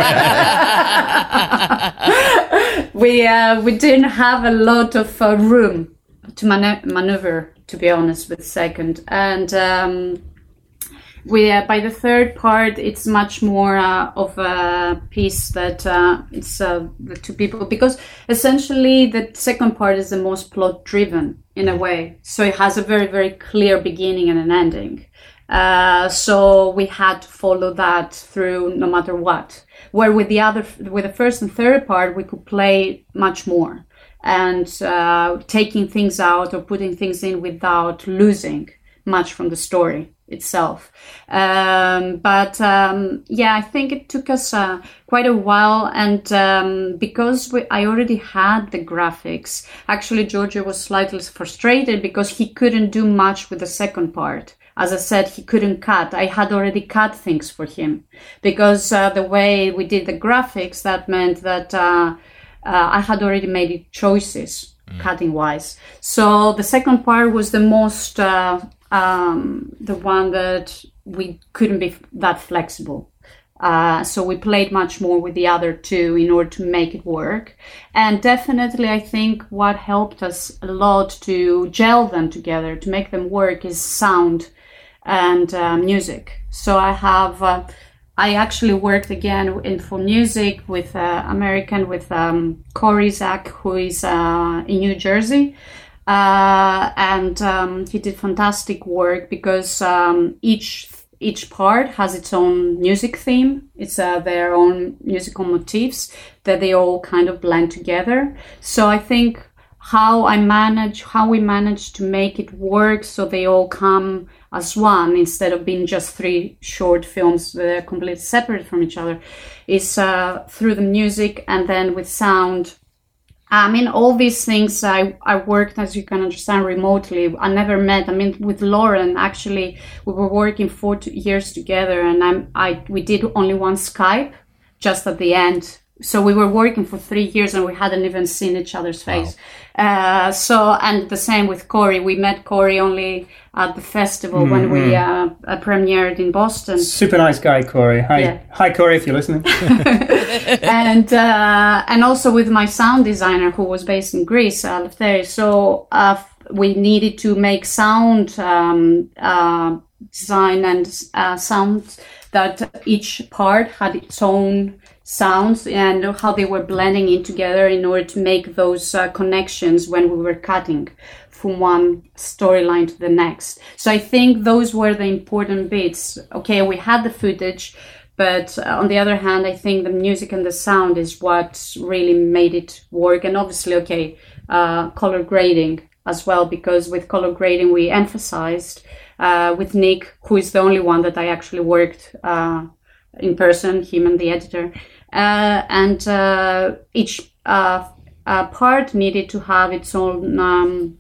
we, uh, we didn't have a lot of uh, room to man- maneuver, to be honest, with second. And um, we, uh, by the third part, it's much more uh, of a piece that uh, it's uh, the two people. Because essentially the second part is the most plot-driven. in a way. So it has a very, very clear beginning and an ending. Uh, so we had to follow that through no matter what. Where with the other, with the first and third part, we could play much more and uh, taking things out or putting things in without losing much from the story itself. Um, but um, yeah, I think it took us uh, quite a while, and um, because we, I already had the graphics, actually Giorgio was slightly frustrated because he couldn't do much with the second part. As I said, he couldn't cut. I had already cut things for him because uh, the way we did the graphics, that meant that uh, uh, I had already made choices mm. cutting wise. So the second part was the most, uh, um, the one that we couldn't be that flexible. Uh, so we played much more with the other two in order to make it work. And definitely, I think what helped us a lot to gel them together, to make them work, is sound and uh, music. So I have, uh, I actually worked again in for music with uh, American, with um, Corey Zach, who is uh, in New Jersey. Uh, and um, he did fantastic work because um, each each part has its own music theme. It's uh, their own musical motifs that they all kind of blend together. So I think how I manage, how we manage to make it work so they all come as one instead of being just three short films that are completely separate from each other is uh, through the music and then with sound. I mean, all these things, I, I worked, as you can understand, remotely. I never met. I mean, with Lauren, actually, we were working four years together, and I'm, I we did only one Skype just at the end. So we were working for three years, and we hadn't even seen each other's face. Wow. Uh, so, and the same with Corey. We met Corey only at the festival mm-hmm. when we uh, uh, premiered in Boston. Super nice guy, Corey. Hi, yeah. Hi, Corey, if you're listening. and uh, and also with my sound designer who was based in Greece, uh, Lefteris. So uh, we needed to make sound um, uh, design and uh, sound that each part had its own sounds and how they were blending in together in order to make those uh, connections when we were cutting from one storyline to the next. So I think those were the important bits. Okay, we had the footage, but uh, on the other hand, I think the music and the sound is what really made it work. And obviously, okay, uh, color grading as well, because with color grading, we emphasized uh, with Nick, who is the only one that I actually worked uh, in person, him and the editor. Uh, and uh, each uh, uh, part needed to have its own um,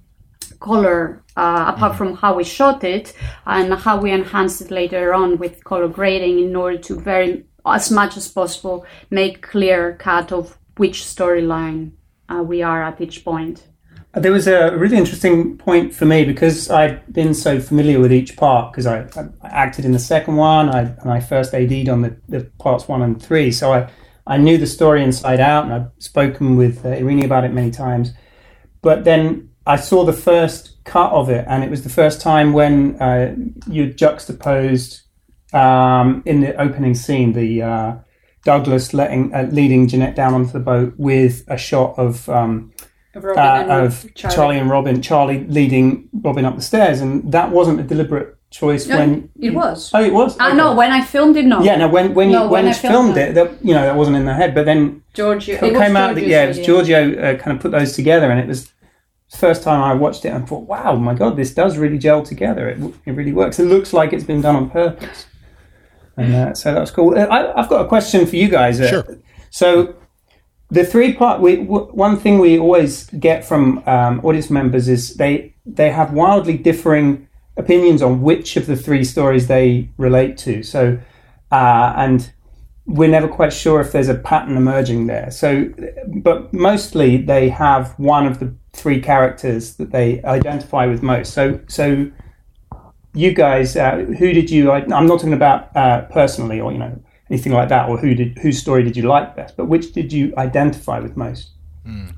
color, uh, apart from how we shot it and how we enhanced it later on with color grading in order to very, as much as possible, make clear cut of which storyline uh, we are at each point. There was a really interesting point for me because I'd been so familiar with each part because I, I acted in the second one I, and I first A D'd on the, the parts one and three. So I, I knew the story inside out and I've spoken with uh, Irini about it many times. But then I saw the first cut of it and it was the first time when uh, you juxtaposed um, in the opening scene the uh, Douglas letting uh, leading Jeanette down onto the boat with a shot of... Um, Of, Robin uh, and of Charlie. Charlie and Robin, Charlie leading Robin up the stairs, and that wasn't a deliberate choice. No, when it was. Oh, it was. I okay. know when I filmed it. No. Yeah, no. When when no, you when, when you filmed, filmed it, that, you know, that wasn't in their head. But then Giorgio, it, it came out. That, yeah, it was Giorgio uh, kind of put those together, and it was the first time I watched it and thought, "Wow, my God, this does really gel together. It it really works. It looks like it's been done on purpose." And uh, so that was cool. I, I've got a question for you guys. Uh, sure. So. The three part, we, w- one thing we always get from um, audience members is they they have wildly differing opinions on which of the three stories they relate to. So, uh, and we're never quite sure if there's a pattern emerging there. So, but mostly they have one of the three characters that they identify with most. So, so you guys, uh, who did you? I'm not talking about uh, personally, or you know. anything like that, or who did whose story did you like best? But which did you identify with most? Mm.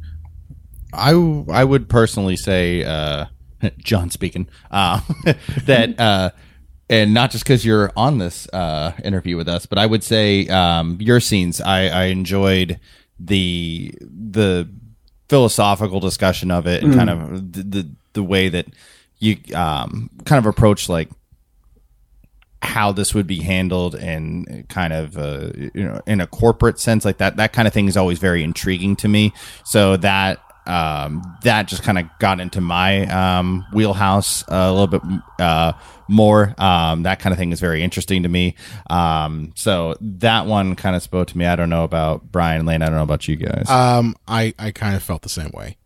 I I would personally say, uh, John speaking, uh, that, uh, and not just because you're on this uh, interview with us, but I would say um, your scenes. I, I enjoyed the the philosophical discussion of it and mm. kind of the, the the way that you um, kind of approach like how this would be handled and kind of uh, you know in a corporate sense, like that that kind of thing is always very intriguing to me. So that um, that just kind of got into my um, wheelhouse a little bit uh, more. Um, that kind of thing is very interesting to me. Um, so that one kind of spoke to me. I don't know about Brian and Lane. I don't know about you guys. Um, I, I kind of felt the same way.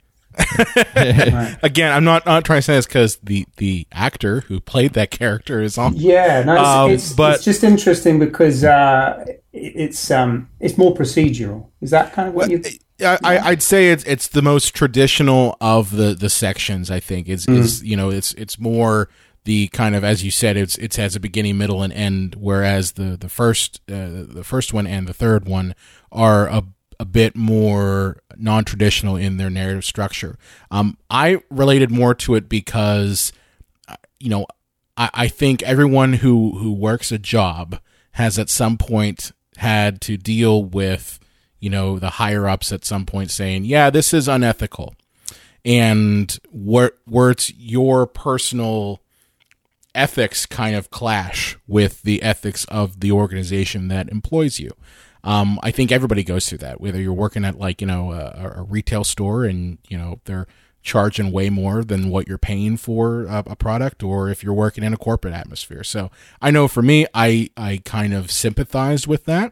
Again, I'm not, not trying to say this because the, the actor who played that character is on. Yeah, no, it's, um, it's, but, it's just interesting because uh, it's um, it's more procedural. Is that kind of what you? I, I, I'd say it's it's the most traditional of the, the sections. I think it's, mm. it's you know it's it's more the kind of, as you said, it's it has a beginning, middle, and end. Whereas the the first uh, the first one and the third one are a a bit more non-traditional in their narrative structure. Um, I related more to it because, you know, I, I think everyone who, who works a job has at some point had to deal with, you know, the higher ups at some point saying, yeah, this is unethical. And where, where it's your personal ethics kind of clash with the ethics of the organization that employs you. Um, I think everybody goes through that, whether you're working at like, you know, a, a retail store and, you know, they're charging way more than what you're paying for a, a product, or if you're working in a corporate atmosphere. So I know for me, I, I kind of sympathized with that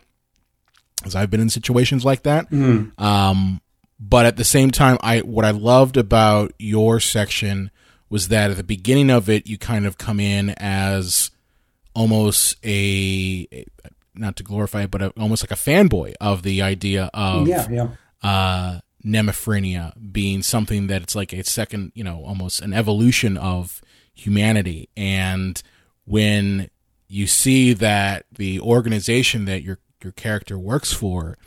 as I've been in situations like that. Mm. Um, but at the same time, I, what I loved about your section was that at the beginning of it, you kind of come in as almost a, a not to glorify it, but a, almost like a fanboy of the idea of yeah, yeah. Uh, Nemephrenia being something that it's like a second, you know, almost an evolution of humanity. And when you see that the organization that your your character works for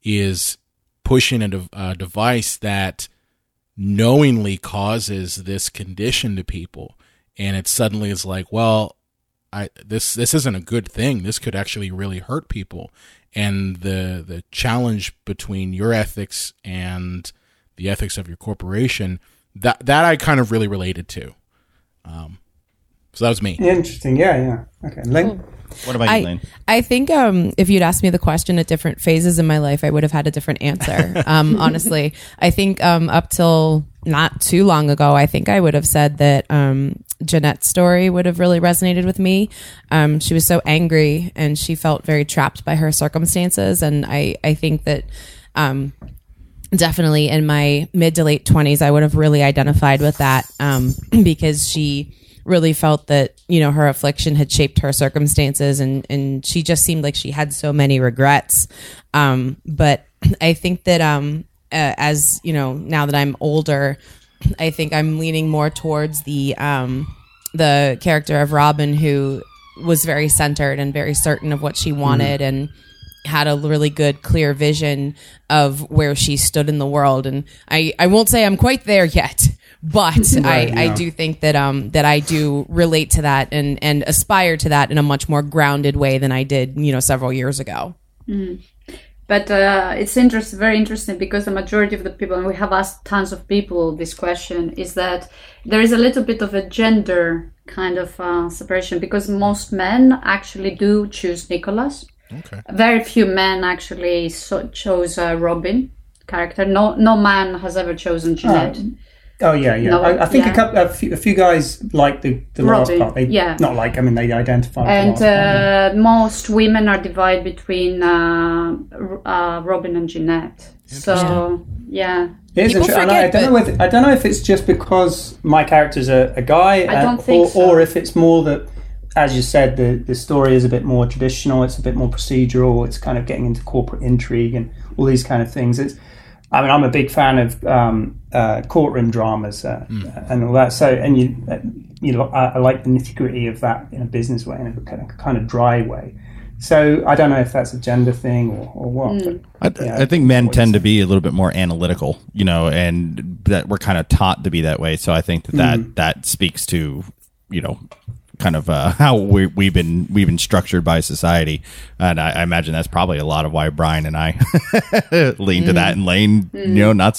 is pushing a, de- a device that knowingly causes this condition to people, and it suddenly is like, well, I, this this isn't a good thing. This could actually really hurt people. And the the challenge between your ethics and the ethics of your corporation, that that I kind of really related to. Um, so that was me. Interesting. Yeah, yeah. Okay. Lane? Cool. What about I, you, Lane? I think um, if you'd asked me the question at different phases in my life, I would have had a different answer. Um, honestly, I think um, up till not too long ago, I think I would have said that um, Jeanette's story would have really resonated with me. Um, she was so angry and she felt very trapped by her circumstances. And I, I think that um, definitely in my mid to late twenties, I would have really identified with that um, because she really felt that, you know, her affliction had shaped her circumstances, and, and she just seemed like she had so many regrets. Um, but I think that um, uh, as, you know, now that I'm older, I think I'm leaning more towards the um, the character of Robin, who was very centered and very certain of what she wanted, mm. and had a really good, clear vision of where she stood in the world. And I, I won't say I'm quite there yet, but right, I, yeah. I do think that um that I do relate to that and, and aspire to that in a much more grounded way than I did, you know, several years ago. Mm. But uh, it's interest, very interesting, because the majority of the people, and we have asked tons of people this question, is that there is a little bit of a gender kind of uh, separation, because most men actually do choose Nicholas. Okay. Very few men actually so- chose uh, Robin character. No, no man has ever chosen Jeanette. Oh. Oh yeah, yeah. No, I, I think yeah. a couple, a few, a few guys like the, the last part. They, yeah. Not like, I mean, they identify. And with the last uh, most women are divided between uh, uh, Robin and Jeanette. So yeah. It is People inter- forget, I, I don't know. Whether, I don't know if it's just because my character's a, a guy, I don't uh, think or, so. or if it's more that, as you said, the the story is a bit more traditional. It's a bit more procedural. It's kind of getting into corporate intrigue and all these kind of things. It's. I mean, I'm a big fan of um, uh, courtroom dramas uh, mm. and all that. So, and you, uh, you know, I, I like the nitty gritty of that in a business way, in a kind of, kind of dry way. So, I don't know if that's a gender thing or, or what. Mm. But, I, yeah, I think men tend to be a little bit more analytical, you know, and that we're kind of taught to be that way. So, I think that that, mm. that speaks to, you know, kind of uh, how we, we've been we've been structured by society, and I, I imagine that's probably a lot of why Brian and I lean mm. to that, and Lane, mm. you know, not so much.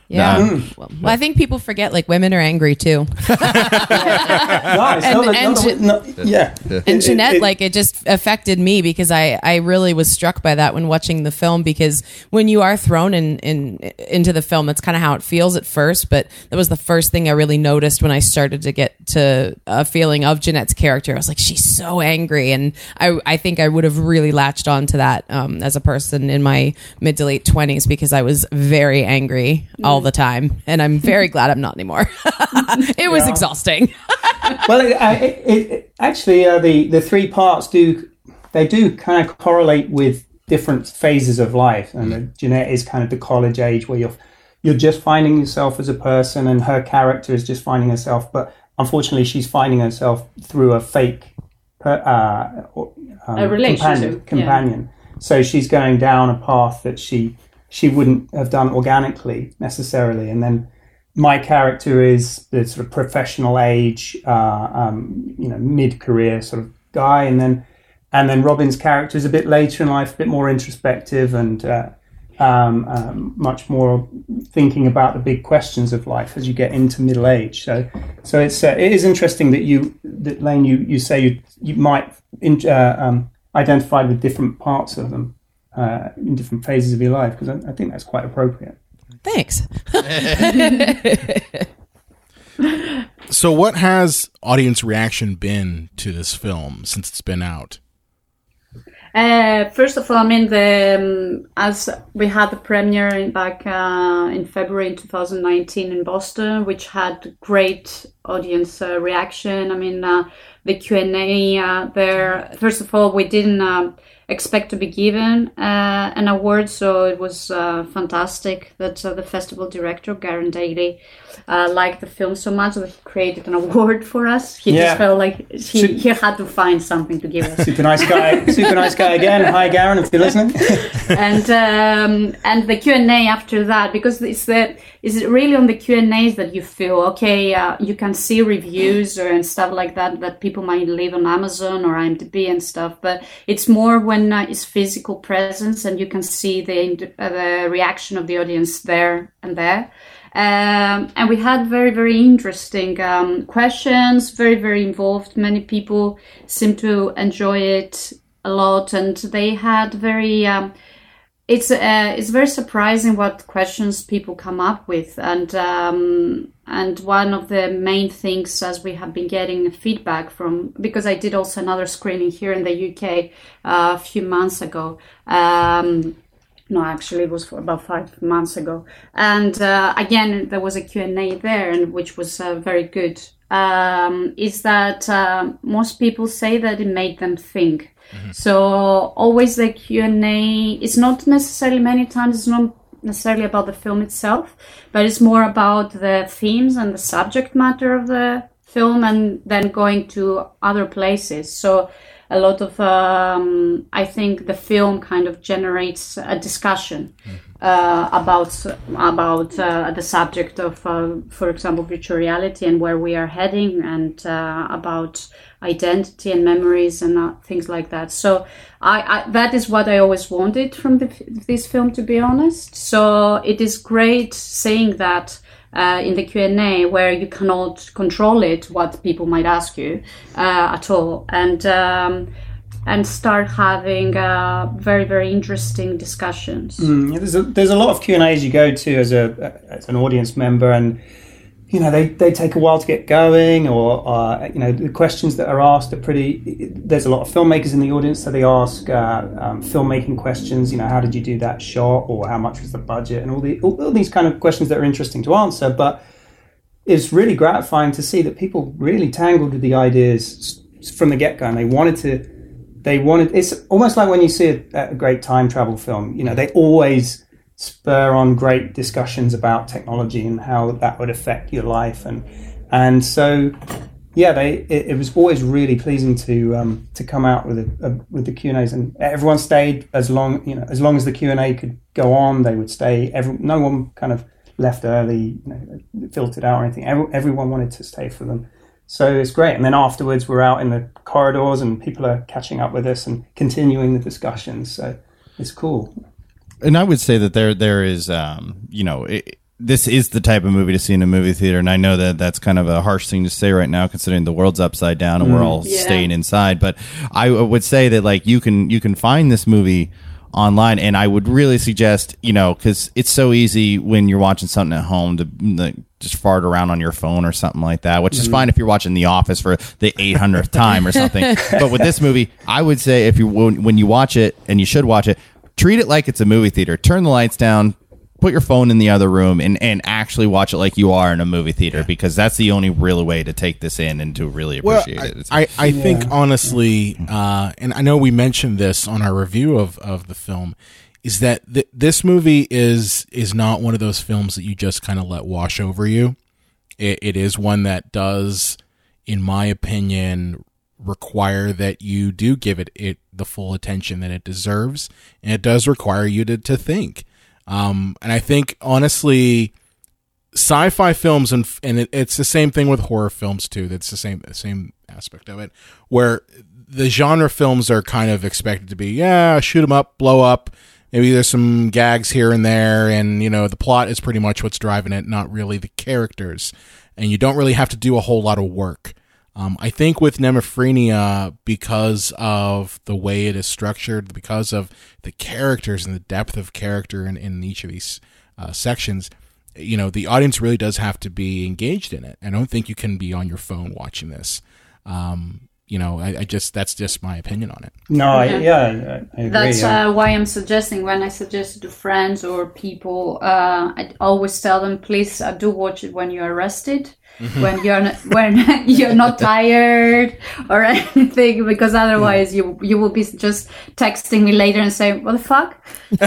Yeah. Um, Well, well, I think people forget like women are angry too. Nice. And- No, no, and no, Je- no, yeah. And It- Jeanette, it- like it just affected me because I, I really was struck by that when watching the film, because when you are thrown in, in into the film, it's kind of how it feels at first. But that was the first thing I really noticed when I started to get to a feeling of Jeanette's character. I was like, she's so angry. And I, I think I would have really latched on to that um, as a person in my mid to late twenties, because I was very angry all the time. And I'm very glad I'm not anymore. It was Yeah. exhausting. Well, it, I- it, it, actually, uh, the the three parts do they do kind of correlate with different phases of life, and uh, Jeanette is kind of the college age where you're you're just finding yourself as a person, and her character is just finding herself. But unfortunately, she's finding herself through a fake per, uh, um, A relationship, companion. companion. So she's going down a path that she she wouldn't have done organically necessarily, and then. My character is the sort of professional age, uh, um, you know, mid-career sort of guy, and then and then Robin's character is a bit later in life, a bit more introspective and uh, um, um, much more thinking about the big questions of life as you get into middle age. So, so it's uh, it is interesting that you, that Lane, you you say you you might in, uh, um, identify with different parts of them uh, in different phases of your life, because I, I think that's quite appropriate. Thanks. So what has audience reaction been to this film since it's been out? Uh, first of all, I mean, the um, as we had the premiere in, back uh, in February in two thousand nineteen in Boston, which had great audience uh, reaction. I mean, uh, the Q and A uh, there. First of all, we didn't uh, expect to be given uh, an award, so it was uh, fantastic that uh, the festival director, Garen Daly, uh, liked the film so much that he created an award for us. He Yeah. just felt like he, he had to find something to give us. Super nice guy, super nice guy again. Hi, Garen, if you're listening. and um, and the Q and A after that, because it's the it's really on the Q and A's that you feel okay. Uh, you can see reviews or and stuff like that that people might leave on Amazon or IMDb and stuff, but it's more when uh, it's physical presence and you can see the uh, the reaction of the audience there and there. Um, and we had very, very interesting um, questions, very, very involved. Many people seem to enjoy it a lot, and they had very. Um, it's uh, it's very surprising what questions people come up with, and um, and one of the main things, as we have been getting feedback from, because I did also another screening here in the U K uh, a few months ago. Um, No, actually, it was for about five months ago. And uh, again, there was a Q and A there, and which was uh, very good. Um, is that uh, most people say that it made them think. Mm-hmm. So always the Q and A, it's not necessarily many times, it's not necessarily about the film itself, but it's more about the themes and the subject matter of the film, and then going to other places. So a lot of, um, I think the film kind of generates a discussion uh, about about uh, the subject of, uh, for example, virtual reality and where we are heading, and uh, about identity and memories and uh, things like that. So I, I that is what I always wanted from the, this film, to be honest. So it is great saying that Uh, in the Q and A, where you cannot control it, what people might ask you uh, at all, and um, and start having uh, very, very interesting discussions. Mm, yeah, there's a, there's a lot of Q and A's you go to as a as an audience member, and you know they, they take a while to get going, or uh, you know the questions that are asked are pretty. There's a lot of filmmakers in the audience, so they ask uh, um, filmmaking questions. You know, how did you do that shot, or how much was the budget, and all the all, all these kind of questions that are interesting to answer. But it's really gratifying to see that people really tangled with the ideas from the get go, and they wanted to. They wanted. It's almost like when you see a, a great time travel film. You know, they always spur on great discussions about technology and how that would affect your life, and and so yeah, they it, it was always really pleasing to um, to come out with a, a, with the Q and A's, and everyone stayed as long you know as long as the Q and A could go on. They would stay. Every, no one kind of left early, you know, filtered out or anything. Every, everyone wanted to stay for them. So it's great. And then afterwards, we're out in the corridors, and people are catching up with us and continuing the discussions. So it's cool. And I would say that there there is, um, you know, it, this is the type of movie to see in a movie theater, and I know that that's kind of a harsh thing to say right now, considering the world's upside down and mm. we're all yeah. staying inside. But I would say that like you can you can find this movie online, and I would really suggest, you know, because it's so easy when you're watching something at home to like, just fart around on your phone or something like that, which mm. is fine if you're watching The Office for the eight hundredth time or something. But with this movie, I would say if you when you watch it, and you should watch it, treat it like it's a movie theater. Turn the lights down. Put your phone in the other room and, and actually watch it like you are in a movie theater, because that's the only real way to take this in and to really appreciate well, it. I, I, I yeah. think, honestly, uh, and I know we mentioned this on our review of, of the film, is that th- this movie is is not one of those films that you just kind of let wash over you. It, it is one that does, in my opinion, require that you do give it, it the full attention that it deserves, and it does require you to, to think. Um, and I think, honestly, sci-fi films, and and it, it's the same thing with horror films too. That's the same same aspect of it, where the genre films are kind of expected to be, yeah, shoot 'em up, blow up. Maybe there's some gags here and there, and you know the plot is pretty much what's driving it, not really the characters. And you don't really have to do a whole lot of work. Um, I think with Nemephrenia, because of the way it is structured, because of the characters and the depth of character in, in each of these uh, sections, you know, the audience really does have to be engaged in it. I don't think you can be on your phone watching this. Um, you know, I, I just, that's just my opinion on it. No, I, yeah, I, I agree. That's yeah. uh, why I'm suggesting, when I suggest it to friends or people, uh, I always tell them, please uh, do watch it when you're rested. Mm-hmm. When you're not, when you're not tired or anything, because otherwise you you will be just texting me later and saying, "What the fuck?" Uh,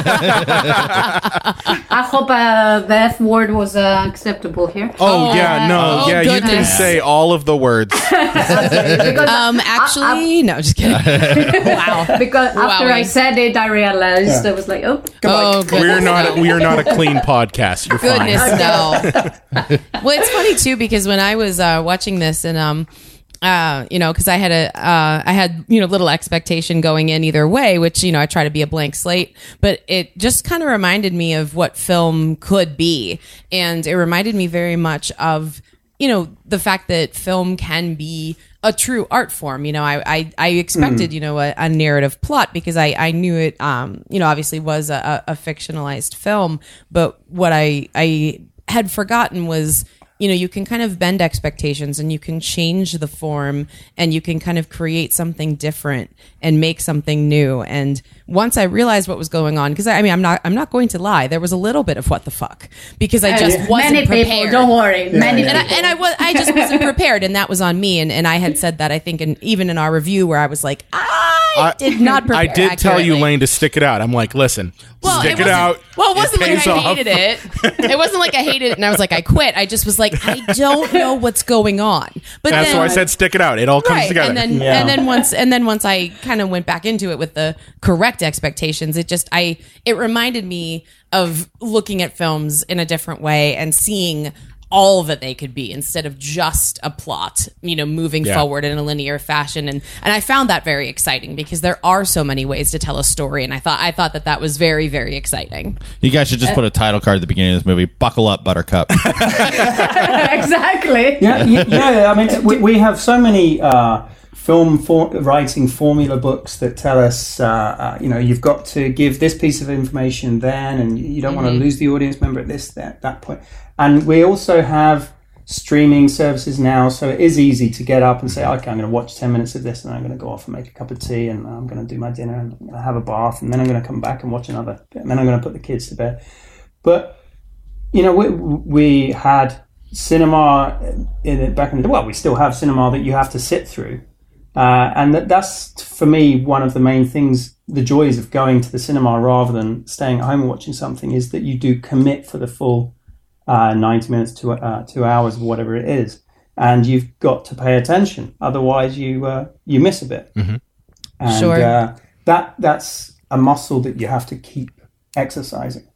I hope uh, the F word was uh, acceptable here. Oh, oh yeah, no, oh, yeah, goodness. You can say all of the words. Okay, um, actually, I, I, no, just kidding. Wow, because after wow. I said it, I realized yeah. I was like, "Oh, oh we're not no. we are not a clean podcast. You're goodness, fine." No. Well, it's funny too, because when I was uh, watching this, and um, uh, you know, because I had a, uh, I had you know little expectation going in either way, which you know I try to be a blank slate, but it just kind of reminded me of what film could be, and it reminded me very much of you know the fact that film can be a true art form. You know, I I, I expected mm. you know a, a narrative plot, because I I knew it um you know obviously was a, a fictionalized film, but what I I had forgotten was, you know, you can kind of bend expectations, and you can change the form, and you can kind of create something different and make something new. And once I realized what was going on, because I, I mean, I'm not, I'm not going to lie, there was a little bit of what the fuck, because I just uh, wasn't many prepared. People, don't worry, yeah, many and people. I, and I was, I just wasn't prepared, and that was on me. And, and I had said that, I think, in, even in our review, where I was like, I, I did not prepare. I did accurately. tell you, Lane, to stick it out. I'm like, listen, well, stick it, it out. Well, it wasn't it like I off. hated it. It wasn't like I hated it, and I was like, I quit. I just was like, I don't know what's going on. But that's then, why I said stick it out. It all comes right, together. And then, yeah. and then once, and then once I kind of went back into it with the correct expectations, it just, I, it reminded me of looking at films in a different way and seeing all that they could be, instead of just a plot, you know, moving yeah. forward in a linear fashion. And, and I found that very exciting, because there are so many ways to tell a story. And I thought, I thought that that was very, very exciting. You guys should just uh, put a title card at the beginning of this movie. Buckle up, Buttercup. Exactly. Yeah, yeah. I mean, we, we have so many uh, film for, writing formula books that tell us, uh, uh, you know, you've got to give this piece of information then, and you don't mm-hmm. want to lose the audience member at this, that, that point. And we also have streaming services now, so it is easy to get up and say, okay, I'm going to watch ten minutes of this, and I'm going to go off and make a cup of tea, and I'm going to do my dinner, and I'm going to have a bath, and then I'm going to come back and watch another bit, and then I'm going to put the kids to bed. But, you know, we, we had cinema in it back in the, well, we still have cinema that you have to sit through. Uh, and that, that's, for me, one of the main things, the joys of going to the cinema rather than staying at home and watching something, is that you do commit for the full Uh, ninety minutes to uh, two hours, whatever it is, and you've got to pay attention. Otherwise, you uh, you miss a bit. Mm-hmm. And, sure. Uh, that that's a muscle that you have to keep exercising.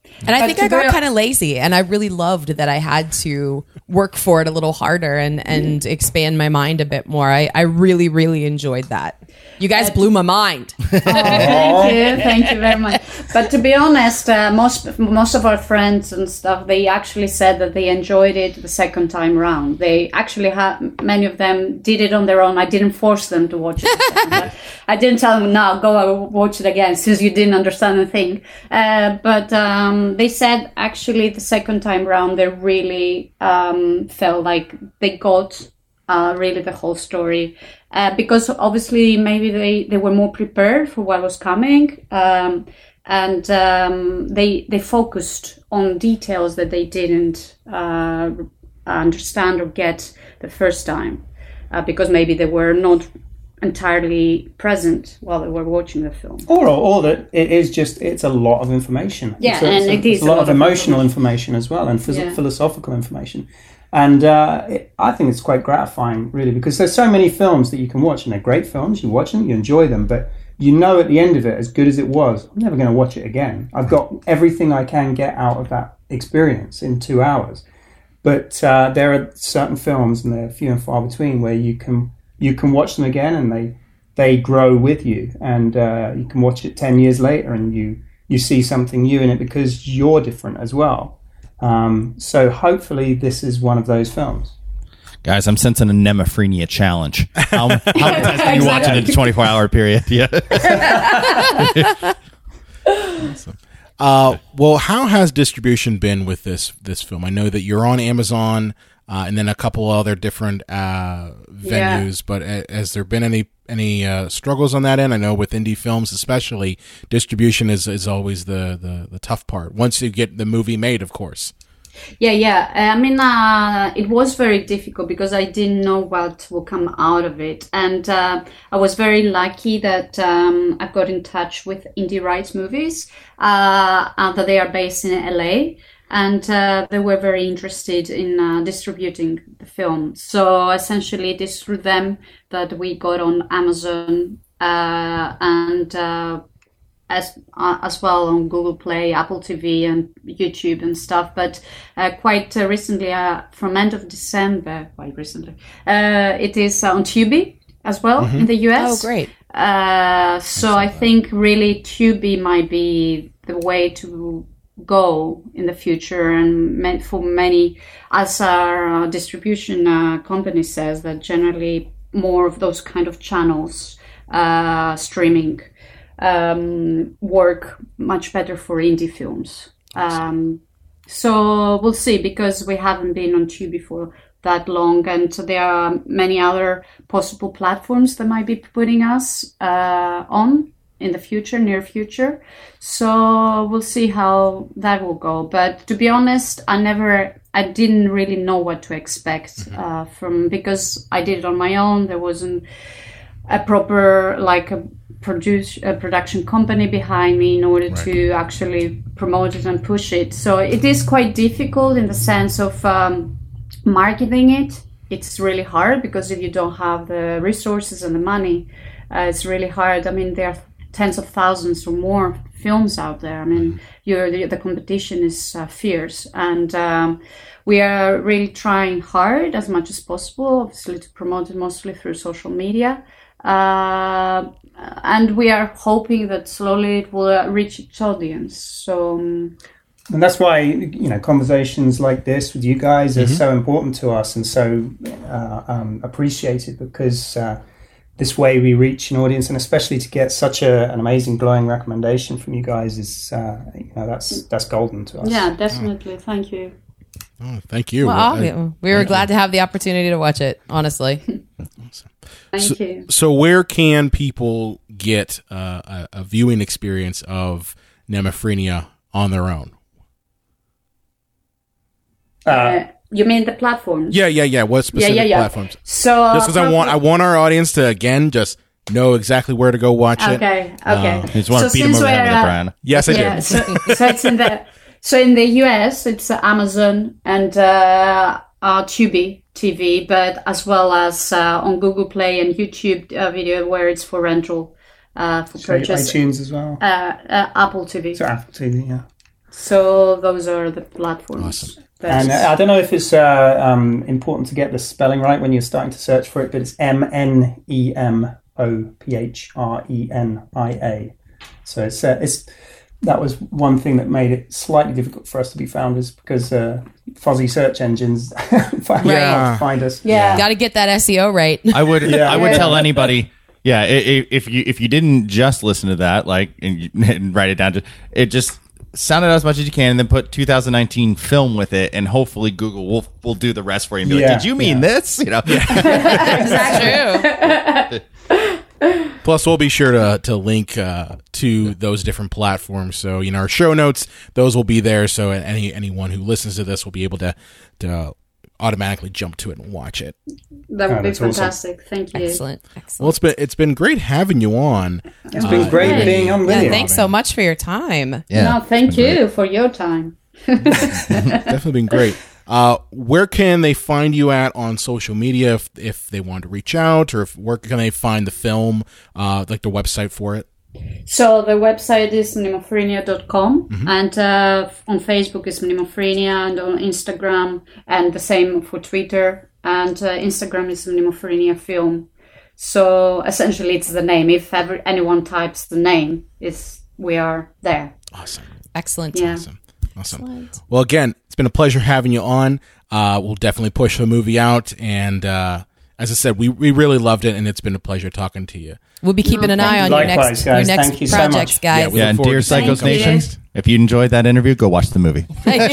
And I But think to I got be- kind of lazy, and I really loved that I had to work for it a little harder and, and expand my mind a bit more. I, I really, really enjoyed that. You guys blew my mind. Oh, thank you, thank you very much. But to be honest, uh, most most of our friends and stuff, they actually said that they enjoyed it the second time round. They actually had, many of them did it on their own. I didn't force them to watch it. I didn't tell them, now go and watch it again, since you didn't understand the thing. Uh, but um, they said actually the second time round, they really um, felt like they got uh, really the whole story. Uh, because obviously maybe they, they were more prepared for what was coming, um, and um, they they focused on details that they didn't uh, understand or get the first time, uh, because maybe they were not entirely present while they were watching the film. Or, or that it is just, it's a lot of information. Yeah, it's a, and it's a, it is it's a lot, of emotional information. information as well, and phys- Yeah. philosophical information. And uh, it, I think it's quite gratifying, really, because there's so many films that you can watch, and they're great films. You watch them, you enjoy them, but you know at the end of it, as good as it was, I'm never going to watch it again. I've got everything I can get out of that experience in two hours. But uh, there are certain films, and they're few and far between, where you can you can watch them again, and they they grow with you, and uh, you can watch it ten years later, and you you see something new in it because you're different as well. Um, so hopefully this is one of those films. Guys, I'm sensing a Nemophrenia challenge. How, how many times can you watch it in a twenty-four hour period? Yeah. Awesome. Uh, well, how has distribution been with this this film? I know that you're on Amazon uh, and then a couple other different uh, venues, yeah. but uh, has there been any any uh, struggles on that end? I know with indie films especially, distribution is, is always the, the, the tough part. Once you get the movie made, of course. Yeah, yeah. I mean, uh, it was very difficult because I didn't know what will come out of it. And uh, I was very lucky that um, I got in touch with Indie Rights Movies, uh, uh, that they are based in L A. And uh, they were very interested in uh, distributing the film. So essentially it is through them that we got on Amazon uh, and uh, as uh, as well on Google Play, Apple T V and YouTube and stuff. But uh, quite uh, recently, uh, from end of December, quite recently, uh, it is on Tubi as well mm-hmm. in the U S. Oh, great. Uh, so I think really Tubi might be the way to go in the future, and meant for many, as our uh, distribution uh, company says, that generally more of those kind of channels uh, streaming um, work much better for indie films. Um, so we'll see, because we haven't been on Tubi for that long, and so there are many other possible platforms that might be putting us uh, on in the future, near future. So we'll see how that will go. But to be honest, I never, I didn't really know what to expect mm-hmm. uh, from, because I did it on my own. There wasn't a proper, like a produce, a production company behind me in order right. to actually promote it and push it. So it is quite difficult in the sense of um, marketing it. It's really hard, because if you don't have the resources and the money, uh, it's really hard. I mean, there are tens of thousands or more films out there. I mean, you're, the, the competition is uh, fierce, and um, we are really trying hard as much as possible, obviously, to promote it mostly through social media. Uh, and we are hoping that slowly it will uh, reach its audience. So, um, and that's why, you know, conversations like this with you guys are mm-hmm. so important to us, and so uh, um, appreciated, because uh, this way we reach an audience, and especially to get such a, an amazing glowing recommendation from you guys is, uh, you know, that's that's golden to us. Yeah, definitely. Oh. Thank you. Oh, thank you. Well, I, we were glad you. to have the opportunity to watch it, honestly. Awesome. Thank so, you. So where can people get uh, a, a viewing experience of Nemophrenia on their own? Uh, uh, you mean the platforms? Yeah, yeah, yeah. What specific yeah, yeah, yeah. platforms? So uh, just because I want, I want our audience to again just know exactly where to go watch okay, it. Okay, okay. Uh, just want to beat them over the head with a brand. Yes, I yeah, do. so, so it's in the so in the U S it's uh, Amazon and uh, uh, Tubi T V, but as well as uh, on Google Play and YouTube uh, video, where it's for rental uh, for so purchase. iTunes as well. Uh, uh, Apple T V. So Apple T V, yeah. So those are the platforms. Awesome. That's- And uh, I don't know if it's uh, um, important to get the spelling right when you're starting to search for it, but it's M N E M O P H R E N I A. So it's uh, it's that was one thing that made it slightly difficult for us to be found, is because uh, fuzzy search engines find, Yeah. find us. yeah. Got to get that S E O right. I would Yeah. I would Yeah. tell anybody, yeah, i- i- if you if you didn't just listen to that, like and, you, and write it down, to, it just sound it out as much as you can, and then put two thousand nineteen film with it, and hopefully Google will will do the rest for you and be Yeah, like, did you mean yeah. this? You know, That's true. Plus, we'll be sure to to link uh, to those different platforms. So, you know, our show notes, those will be there. So, any anyone who listens to this will be able to to automatically jump to it and watch it. That Oh, would be that's awesome. fantastic. Thank you. Excellent. Excellent. Well, it's been it's been great having you on. It's been great Hey. being on with Yeah, you. thanks so much for your time. yeah. No, thank you for your time. Definitely been great. Uh, where can they find you at on social media if, if they want to reach out, or if where can they find the film, uh, like the website for it? So the website is mnemophrenia dot com, Mm-hmm. and uh, on Facebook is mnemophrenia, and on Instagram, and the same for Twitter, and uh, Instagram is mnemophrenia film. So essentially it's the name. If ever anyone types the name, is we are there. Awesome. Excellent. Yeah. Awesome. Awesome. Well, again, it's been a pleasure having you on. Uh, we'll definitely push the movie out. And uh, as I said, we, we really loved it, and it's been a pleasure talking to you. We'll be keeping an eye on your Likewise, next, guys. your next Thank you so projects, much. guys. Yeah, we Yeah, look and forward dear to seeing Psychos Thank you. Nation, if you enjoyed that interview, go watch the movie.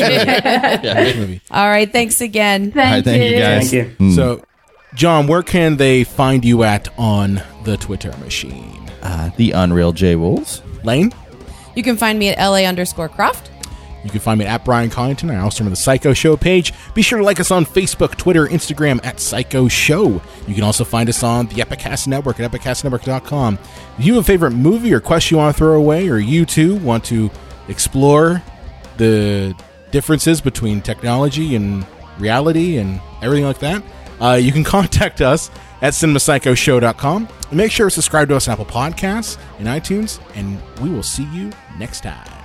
All right. Thanks again. Thank, All right, thank you guys. Thank Mm. So, John, where can they find you at on the Twitter machine? Uh, the Unreal J Wolves. Lane? You can find me at L A underscore Croft. You can find me at Brian Collington. I also run the Psycho Show page. Be sure to like us on Facebook, Twitter, Instagram at Psycho Show. You can also find us on the Epicast Network at epicast network dot com. If you have a favorite movie or question you want to throw away, or you too want to explore the differences between technology and reality and everything like that, uh, you can contact us at cinema psycho show dot com. And make sure to subscribe to us on Apple Podcasts and iTunes, and we will see you next time.